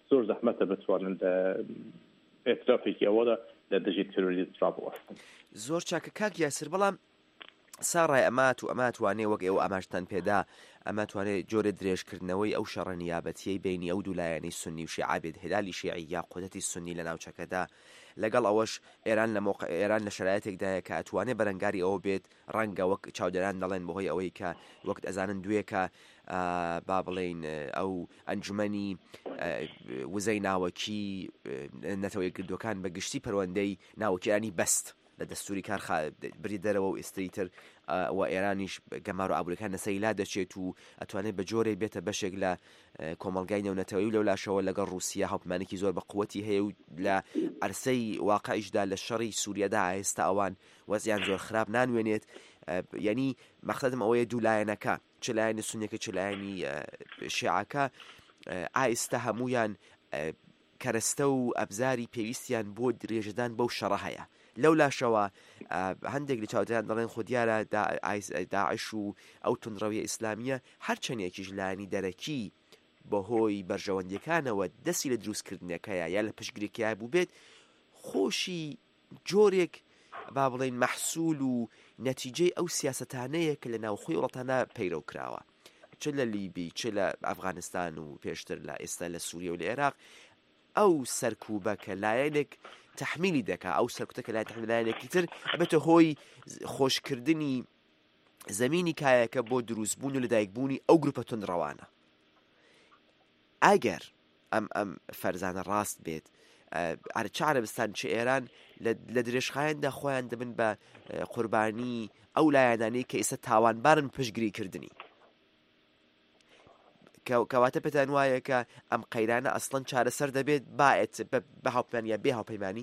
زۆر زەحمەتە بتوانن ئێترافێکی ئەوەدا لە دژی تێرۆریزم ڕابوەستن. زۆر چاکە کاک یاسر، بەڵام ساڕای ئەمات و ئەما توانێ وەک ئێوە ئاماژتان پێدا ئەمە توانێت جۆرە درێژکردنەوەی ئەو شەڕە نیابەتیەی بینی ئەو دوولایەنەی سنی و شیعە بێت، هێلالی شیعی یا قودەتی سنی لە ناوچەکەدا، لەگەڵ ئەوەش ئێران لە موقع ئێران لە شرایەتێکدایە کە ئەتوانێت بەرەنگاری ئەوە بێت ڕەنگە وەک چاودێران دەڵێن بەهۆی ئەوەی کە وەکت ئەزانن دوێکە با بڵێن ئەو ئەنجومەنی وزەی ناوەکی نەتەوەی کردوەکان بە گشتی پەروەندەی ناوەکیانی بەست لە دەستوری کار بری دەرەوە و ئێستریتر و ئێرانیش گەمار و ئابوورەکان نەسەیلا دەچێت و ئەتوانێت بە جۆرێک بێتە بەشێک لە کۆمەڵگای نێونەتەوەی و لەولاشەوە لەگەڵ رووسیا هەوپمانێکی زۆر بە قووەتی هەیە و لە ئەرسەی واقعیشدا لە شەڕی سووریەدا ئێستا ئەوان وەزیان زۆر خراپ نانوێنێت. یعنی مەقصدم ئەوەیە دوولایەنەکە چ لایەنی سونیەکە چ لایەنی شیعەکە ئایستا هەمویان کەرەستە و ئەبزاری پێویستیان بۆ درێژەدان بەو شەڕە هەیە. لەو لاشەوە هەندێک لە چاودێران دەڵێن خۆ دیارە داعش و ئەو تونڕەویە ئیسلامیە هەرچەندێکیش لایەنی دەرەکی بەهۆی بەرژەوەندیەکانەوە دەستی لە دروستکردنەکەیە یا لە پشتگیریکەیە بوو بێت، خۆشی جۆرێک با بڵێن مەحسوول و نەتیجەی ئەو سیاسەتانەیە کە لە ناوخۆی وڵاتانە پەیرەو کراوە، چ لە لیبی چ لە ئەفغانستان و پێشتر لە ئێستا لە سووریا و لە عێراق. ئەو سەرکوبە کە لایەنێک تحمیلی دەکا، ئەو سەرکوتەکە لای تحمیلایەنێکی تر ئەبێتە هۆی خۆشکردنی زەمینی کایەکە بۆ دروستبوون و لەدایکبوونی ئەو گروپە تونڕەوانە. ئەگەر ئەم ئەم فەرزانە ڕاست بێت، ئەرچە عەرەبستان چ ئێران لە درێژخایەندا خۆیان دەبن بە قوربانی ئەو لایەنانەی کە ئێستا تاوانبارن پشتگیریکردنی، کەواتە پێتان وایە کە ئەم قەیرانە ئەسڵەن چارەسەر دەبێت باێت بە هاوپەیمان یا بێ هاوپەیمانی؟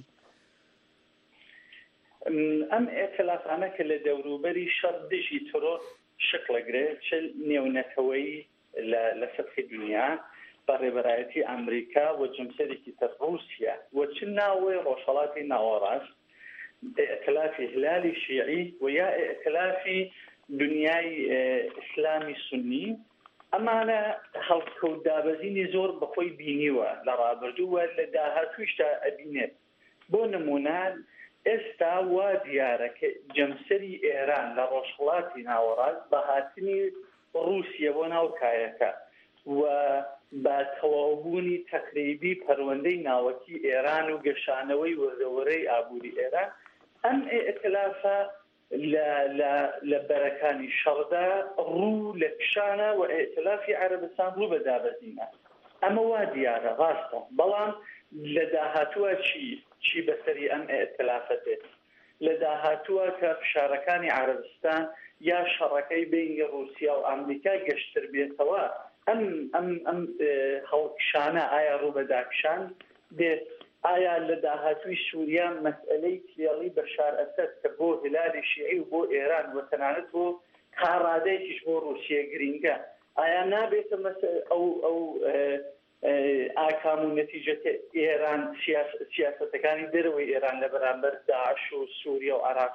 ئەم ئێتلافانە کە لە دەوروبەری شەڕ دژی تۆڕ شکلەگرێت چ نێونەتەوەی لە سەرخی دنیا بە ڕێبەرایەتی ئەمریکا و جەمسەرێکی تر رووسیا و چ ناوەی ڕۆژهەڵاتی ناوەڕاست، ئێتلافی هلالی شیعی و یا ئێتلافی دنیای ئیسلامی سنی، ئەمانە هەڵکەوت دابەزینی زۆر بەخۆی بینیوە لە ڕابردووە لە داهاتوویشتا ئەبینێت. بۆ نمونان ئێستا وا دیارە کە جەمسەری ئێران لە ڕۆژهەڵاتی ناوەڕاست بە هاتنی رووسیا بۆ ناو کایەکە و با تەواوبوونی تەقریبی پەروەندەی ناوەکی ئێران و گەشانەوەی وەرزەوەرەی ئابووری ئێران، ئەم ئێتلافە لە بەرەکانی شەڕدا ڕوو لە پیشانە و ئێتلافی عەرەبستان ڕوو بە دابەزینە. ئەمە وا دیارە ڕاستە، بەڵام لە داهاتووە چی چی بەسەری ئەم ئێتلافە دێت؟ لە داهاتووە کە فشارەکانی عەرەبستان یا شەڕەکەی بینی رووسیا و ئەمریکا گەشتر بێتەوە، ئەم ئەم ئەم هەڵکشانە ئایا ڕوو بە داکشان دێت؟ ئایا لە داهاتووی سووریا مەسئلەی کلێڵی بەشار ئەسەد کە بۆ هلالی شیعی و بۆ ئێران و تەنانەت بۆ کاڕادەیەکیش بۆ رووسیا گرینگە، ئایا نابێتە ئەو ئەو ئاکام و نەتیجە ئێران سیاسەتەکانی دەرەوەی ئێران لە بەرامبەر داعش و سووریا و عێراق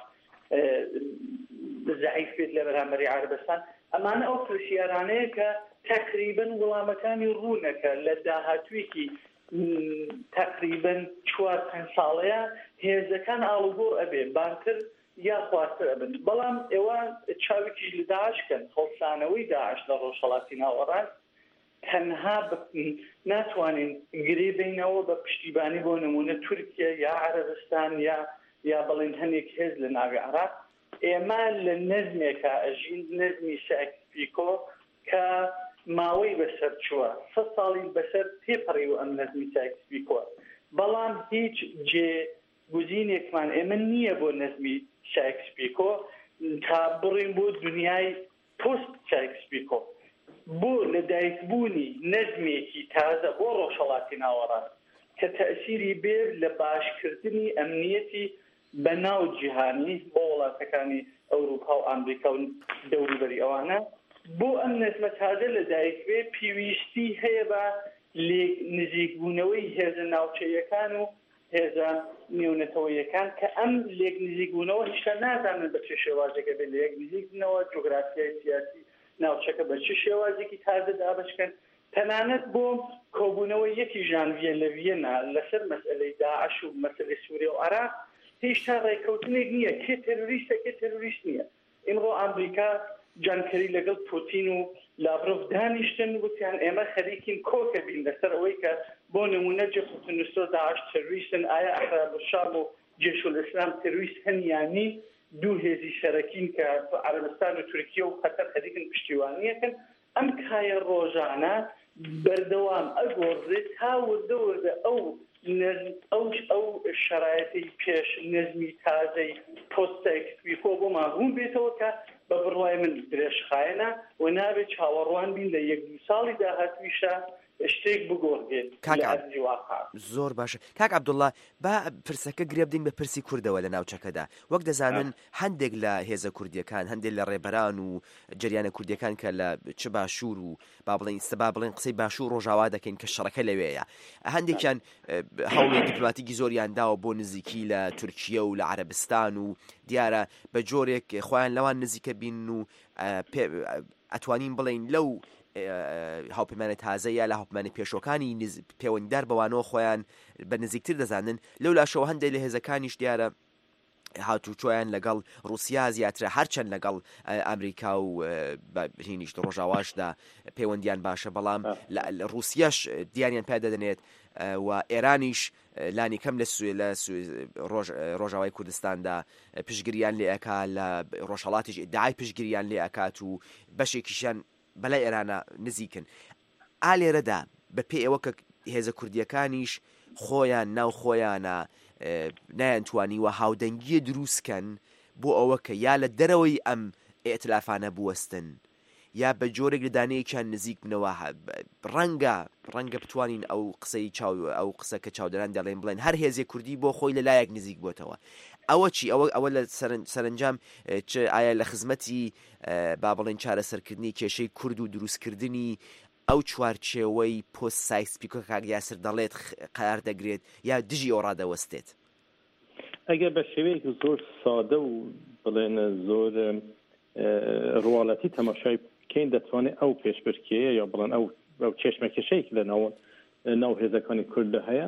زەعیف بێت لە بەرامبەری عەرەبستان؟ ئەمانە ئەو پرسیارانەیە کە تقریبا وڵامەکانی ڕوونەکە لە داهاتوویەکی تقریبا چوار پێنج ساڵەیە هێزەکان ئاڵوگۆڕ ئەبێ بانتر یا خواستر ئەبن. بەڵام ئێوە چاوێکیش لە داعشکەن، هەڵسانەوەی داعش لە ڕۆژهەڵاتی ناوەڕاست تەنها ناتوانین گرێ بینەوە بە پشتیبانی بۆ نمونە تورکیا یا عەرەبستان یا یا بڵێن هەنێک هێز لە ناوی عێراق. ئێمە لە نەزمێکە ئەژین، نەزمی سایکس-پیکۆ کە ماوەی بەسەر چووە سە ساڵی بەسەر تێپەڕی و ئەم نەزمی سایکس-پیکۆ، بەڵام هیچ جێگوزینێکمان ئێمە نییە بۆ نەزمی سایکس-پیکۆ تا بڕین بۆ دنیای پۆست سایکس-پیکۆ، بۆ لەدایکبوونی نەزمێکی تازە بۆ ڕۆژهەڵاتی ناوەڕاست کە تەئسیری بێت لە باشکردنی ئەمنیەتی بەناو جیهانی بۆ وڵاتەکانی ئەوروپا و ئەمریکا و دەوروبەری ئەوانە. بۆ ئەم نەزمە تازە لەدایک بێ پێویستی هەیە بە نزیکبوونەوەی هێزە ناوچەیەکان و هێزە نێونەتەوەیەکان کە ئەم لێک نزیکبوونەوە هیچکە نازانن بە چه شێوازێکە بێت لە یەک نزیکبوونەوە جۆگرافیای سیاسی ناوچەکە بە چه شێوازێکی تازە دابشکەن تەنانەت بۆ کۆبوونەوەی یەکی ژانڤیە لە ڤیەنا لەسەر مەسئلەی داعش و مەسئلەی سووریا و عێراق هێشتا ڕێککەوتنێک نییە کێ تێروریستە کێ تێروریست نییە. ئێمڕۆ ئەمریکا جانکەری لەگەڵ پوتین و لاڤرۆڤ دانیشتن وتیان ئێمە خەریکین کۆکە بین لەسەر ئەوەی کە بۆ نمونە جەبهەت النوسرە داعش تێروریستن، ئایا ئەحرار الشام و جێش الئیسلام تێروریست هەن یانی دوو هێزی شەرەکین کە عەرەبستان و تورکیە و قەتەر خەریکن پشتیوانیەکەن. ئەم کایە ڕۆژانە بەردەوام ئەگۆڕێت تا وردە وردە ئەو ئەو ئەو شرایەتی پێش نزمی تازەی پۆستێکوی خۆ بۆ ماهوم بێتەوە کە بە بڕوای من درێژخایەنە و نابێت چاوەڕوان بین لە یەک دو ساڵی داهاتویشە شتێک بگۆڕێت لە ئەرزی واقع. زۆر باشە کاک عەبدوڵڵا، با پرسەکە گرێ بدەین بە پرسی کوردەوە لە ناوچەکەدا. وەک دەزانن هەندێک لە هێزە کوردیەکان، هەندێک لە ڕێبەران و جریانە کوردیەکان کە لە چ باشوور و با بڵێن سبا بڵێن قسەی باشوور ڕۆژاوا دەکەین کە شەڕەکە لەوەیە، هەندێکیان هەوڵی دیپلۆماتیکی زۆریان داوە بۆ نزیکی لە تورکیە و لە عەرەبستان و دیارە بە جۆرێک خۆیان لەوان نزیکە بین و ئەتوانین بڵێن لەو هاوپەیمانە تازە یا لە هاوپەیمانە پێشۆکانی پەیوەندیدار بەوانەوە خۆیان بە نزیکتر دەزانن. لەو لاشەوە هەندێک لە هێزەکانیش دیارە هاتوچۆیان لەگەڵ رووسیا زیاترە، هەرچەند لەگەڵ ئەمریکا و هینیش ڕۆژاواشدا پەیوەندیان باشە، بەڵام رووسیاش دیاریان پێ دەدەنێت و ئێرانیش لانی کەم لە ڕۆژاوای کوردستاندا پشگیریان لێ ئەکا، لە ڕۆژهەڵاتیش ئیدعای پشگیریان لێ ئەکات و بەشێکیشیان بەلای ئێرانە نزیکن. ئالێرەدا بەپێ ئەوە کە هێزە کوردیەکانیش خۆیان ناو خۆیانە نایانتوانیوە هاودەنگیە دروستکەن بۆ ئەوە کە یا لە دەرەوەی ئەم ئێتلافانە بوەستن یا بە جۆرێک لەدانەیەکیان نزیک بنەوە، ڕەنگە ڕەنگە بتوانین ئەو قسەی ئەو قسە کە چاودەران دەڵێن بڵێن هەر هێزێ کوردی بۆ خۆی لەلایەک نزیک بۆتەوە. ئەوە چی؟ ئەوە ئەوە لە سەرنجام ئایا لە خزمەتی با بڵێن چارەسەرکردنی کێشەی کورد و دروستکردنی ئەو چوارچێوەی پۆست سایسپیکۆ کاک یاسر دەڵێت قرار دەگرێت یا دژی ئەو ڕادەوەستێت؟ ئەگەر بە شێوەیەک زۆر سادە و بڵێن زۆر ڕواڵەتی تەماشای بکەین دەتوانێت ئەو پێشبرکێیە یا بڵێن ئەو ئەو چێشمەکێشەیەک لە ناو ناو هێزەکانی کوردە هەیە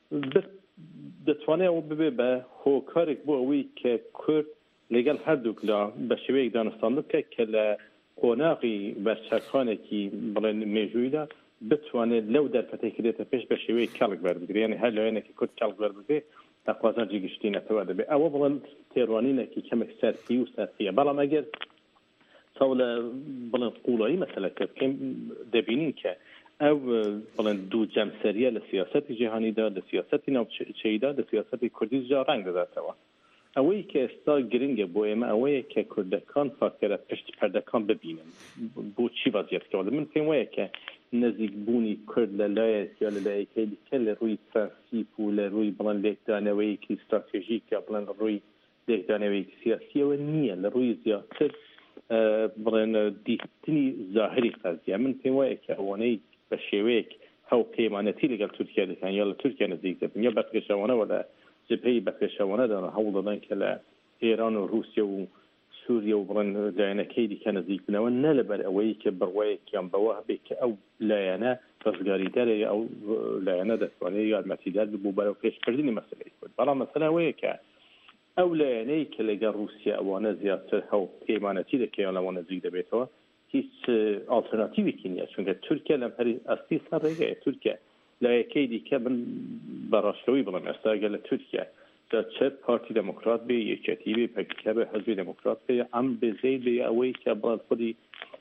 دەتوانێت ئەو ببێ بە هۆکارێک بۆ ئەوەی کە کورد لەگەڵ هەردووک لە بە شێوەیەک دانستان بکە کە لە قۆناغی بەرچەکانێکی بڵێن مێژوویدا بتوانێت لەو دەرفەتێکی دێتە پێش بە شێوەیەک کاڵک بەربگرێت، یعنی هەر لەوێنێکی کورد کاڵک بەربگرێت تا خوازانجی گشتینەتەوە دەبێت. ئەوە بڵێن تێڕوانینێکی کەمێک سەرفی و سەرفیە، بەڵام ئەگەر چاو لە بڵێن قوڵایی مەسەلەکە بکەین دەبینین کە ئەو بڵێن دوو جەمسەریە لە سیاسەتی جیهانیدا، لە سیاسەتی ناوچەیدا، لە سیاسەتی کوردی جا ڕنگ دەداتەوە. ئەوەی کە ئێستا گرنگە بۆ ئێمە ئەوەیە کە کوردەکان فاکەرە پشت پەردەکان ببینن بۆ چی وەزیەتەوە. من پێم وایە کە نزیکبوونی کورد لەلایەک یا لەلایەکەی دیکە لە ڕووی پرەنسیپ و لە ڕووی بڵێن لێکدانەوەیەکی استراتێژیکە بڵێن ڕووی لێکدانەوەیەکی سیاسیەوە نییە، لە ڕووی زیاتر بڵێن دیتنی زاهری قەزیە. من پێم وایە کە ئەوانەی بە شێوەیەک هەو پەیمانەتی لەگەڵ تورکیا دەکەن یا لە تورکیا نزیک دەبن یا بەرگەشەوانەوە لە جبهەی بەرگەشەوانەدا هەوڵ دەدەن کە لە ئێران و رووسیا و سووریا و بڵێن لایەنەکەی دیکە نزیک بنەوە، نە لەبەر ئەوەی کە بڕوایەکیان بەوە هەبێت کە ئەو لایەنە ڕزگاریدارە یا ئەو لایەنە دەتوانێت یارمەتیدار ببوو بەرەو پێشبردننی مەسەلەی کورد. بەڵام مەسەلە ئەوەیە کە ئەو لایەنەی کە لەگەڵ رووسیا ئەوانە زیاتر هەو پەیمانەتی دەکەیان لەوانە نزیک دەبێتەوە هیچ ئالتەرناتیڤێکی نییە، چونکە تورکیا لەم هەری ئەستی سەر ڕێگەیە. تورکیا لایەکەی دیکە بن بەڕاشتەوەی بڵێم ئێستا ئەگەر لە تورکیا چه پارتی دموکرات بێ، یەکێتی بێ، پەکیکە بێ، حەزبی دموکرات بێ، ئەم بێزەی بێ ئەوەی کە بڵێن خودی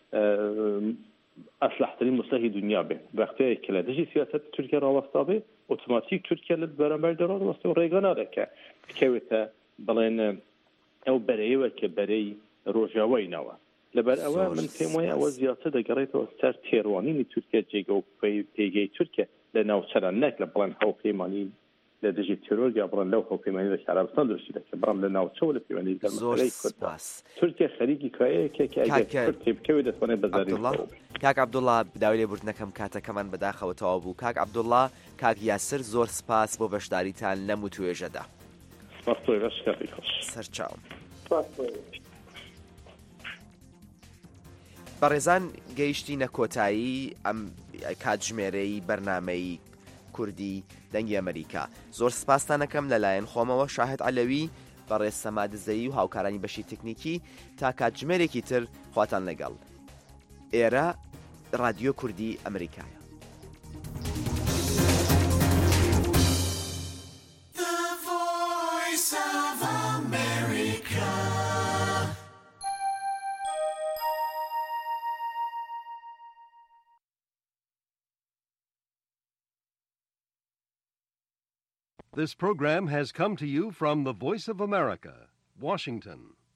ئەسلحترین مستەحی دنیا بێ. وەختەیە کە لە دژی سیاسەت تورکیا ڕاوەستا بێ ئۆتۆماتیک تورکیا لە بەرامبەر دەڕاتوەستە و ڕێگە نادەکە بکەوێتە بڵێن ئەو بەرەیەوە کە بەرەی ڕۆژاوای ناوە. لەبەر ئەوە من پێم وایە ئەوە زیاتر دەگەڕێتەوە سەر تێڕوانینی تورکیا جێگە و پێگەی تورکیا لە ناوچەران نەک لە بڵێن هەوپەیمانی لە دژی تیرۆر یا بڵێن لەو هەوپەیمانی لە عەرەبستان دروستی دەکە، بەڵام لە ناوچەوە لە پەیوەندی لەگەڵ مەسەلەی کورد تورکیا خەریکی کایەیەکە کە ئەگەر کورد تێبکەوێت دەتوانێت بەزاری. کاک عەبدوڵڵا داوای لێبوردنەکەم کاتەکەمان بەداخەوە تەواو بوو. کاک عەبدوڵڵا، کاک یاسر، زۆر سپاس بۆ بەشداریتان لەم توێژەدا. سەرچاوم. بەڕێزان گەیشتینە کۆتایی ئەم کاتژمێرەی بەرنامەی کوردی دەنگی ئەمریکا. زۆر سپاسانەکەم لەلایەن خۆمەوە شاهد عەلەوی بەڕێز سەماد زەیی و هاوکارانی بەشی تکنیکی تا کاتژمێرێکی تر خواتان لەگەڵ. ئێرە رادیۆ کوردی ئەمریکایە. This program has come to you from the Voice of America, Washington.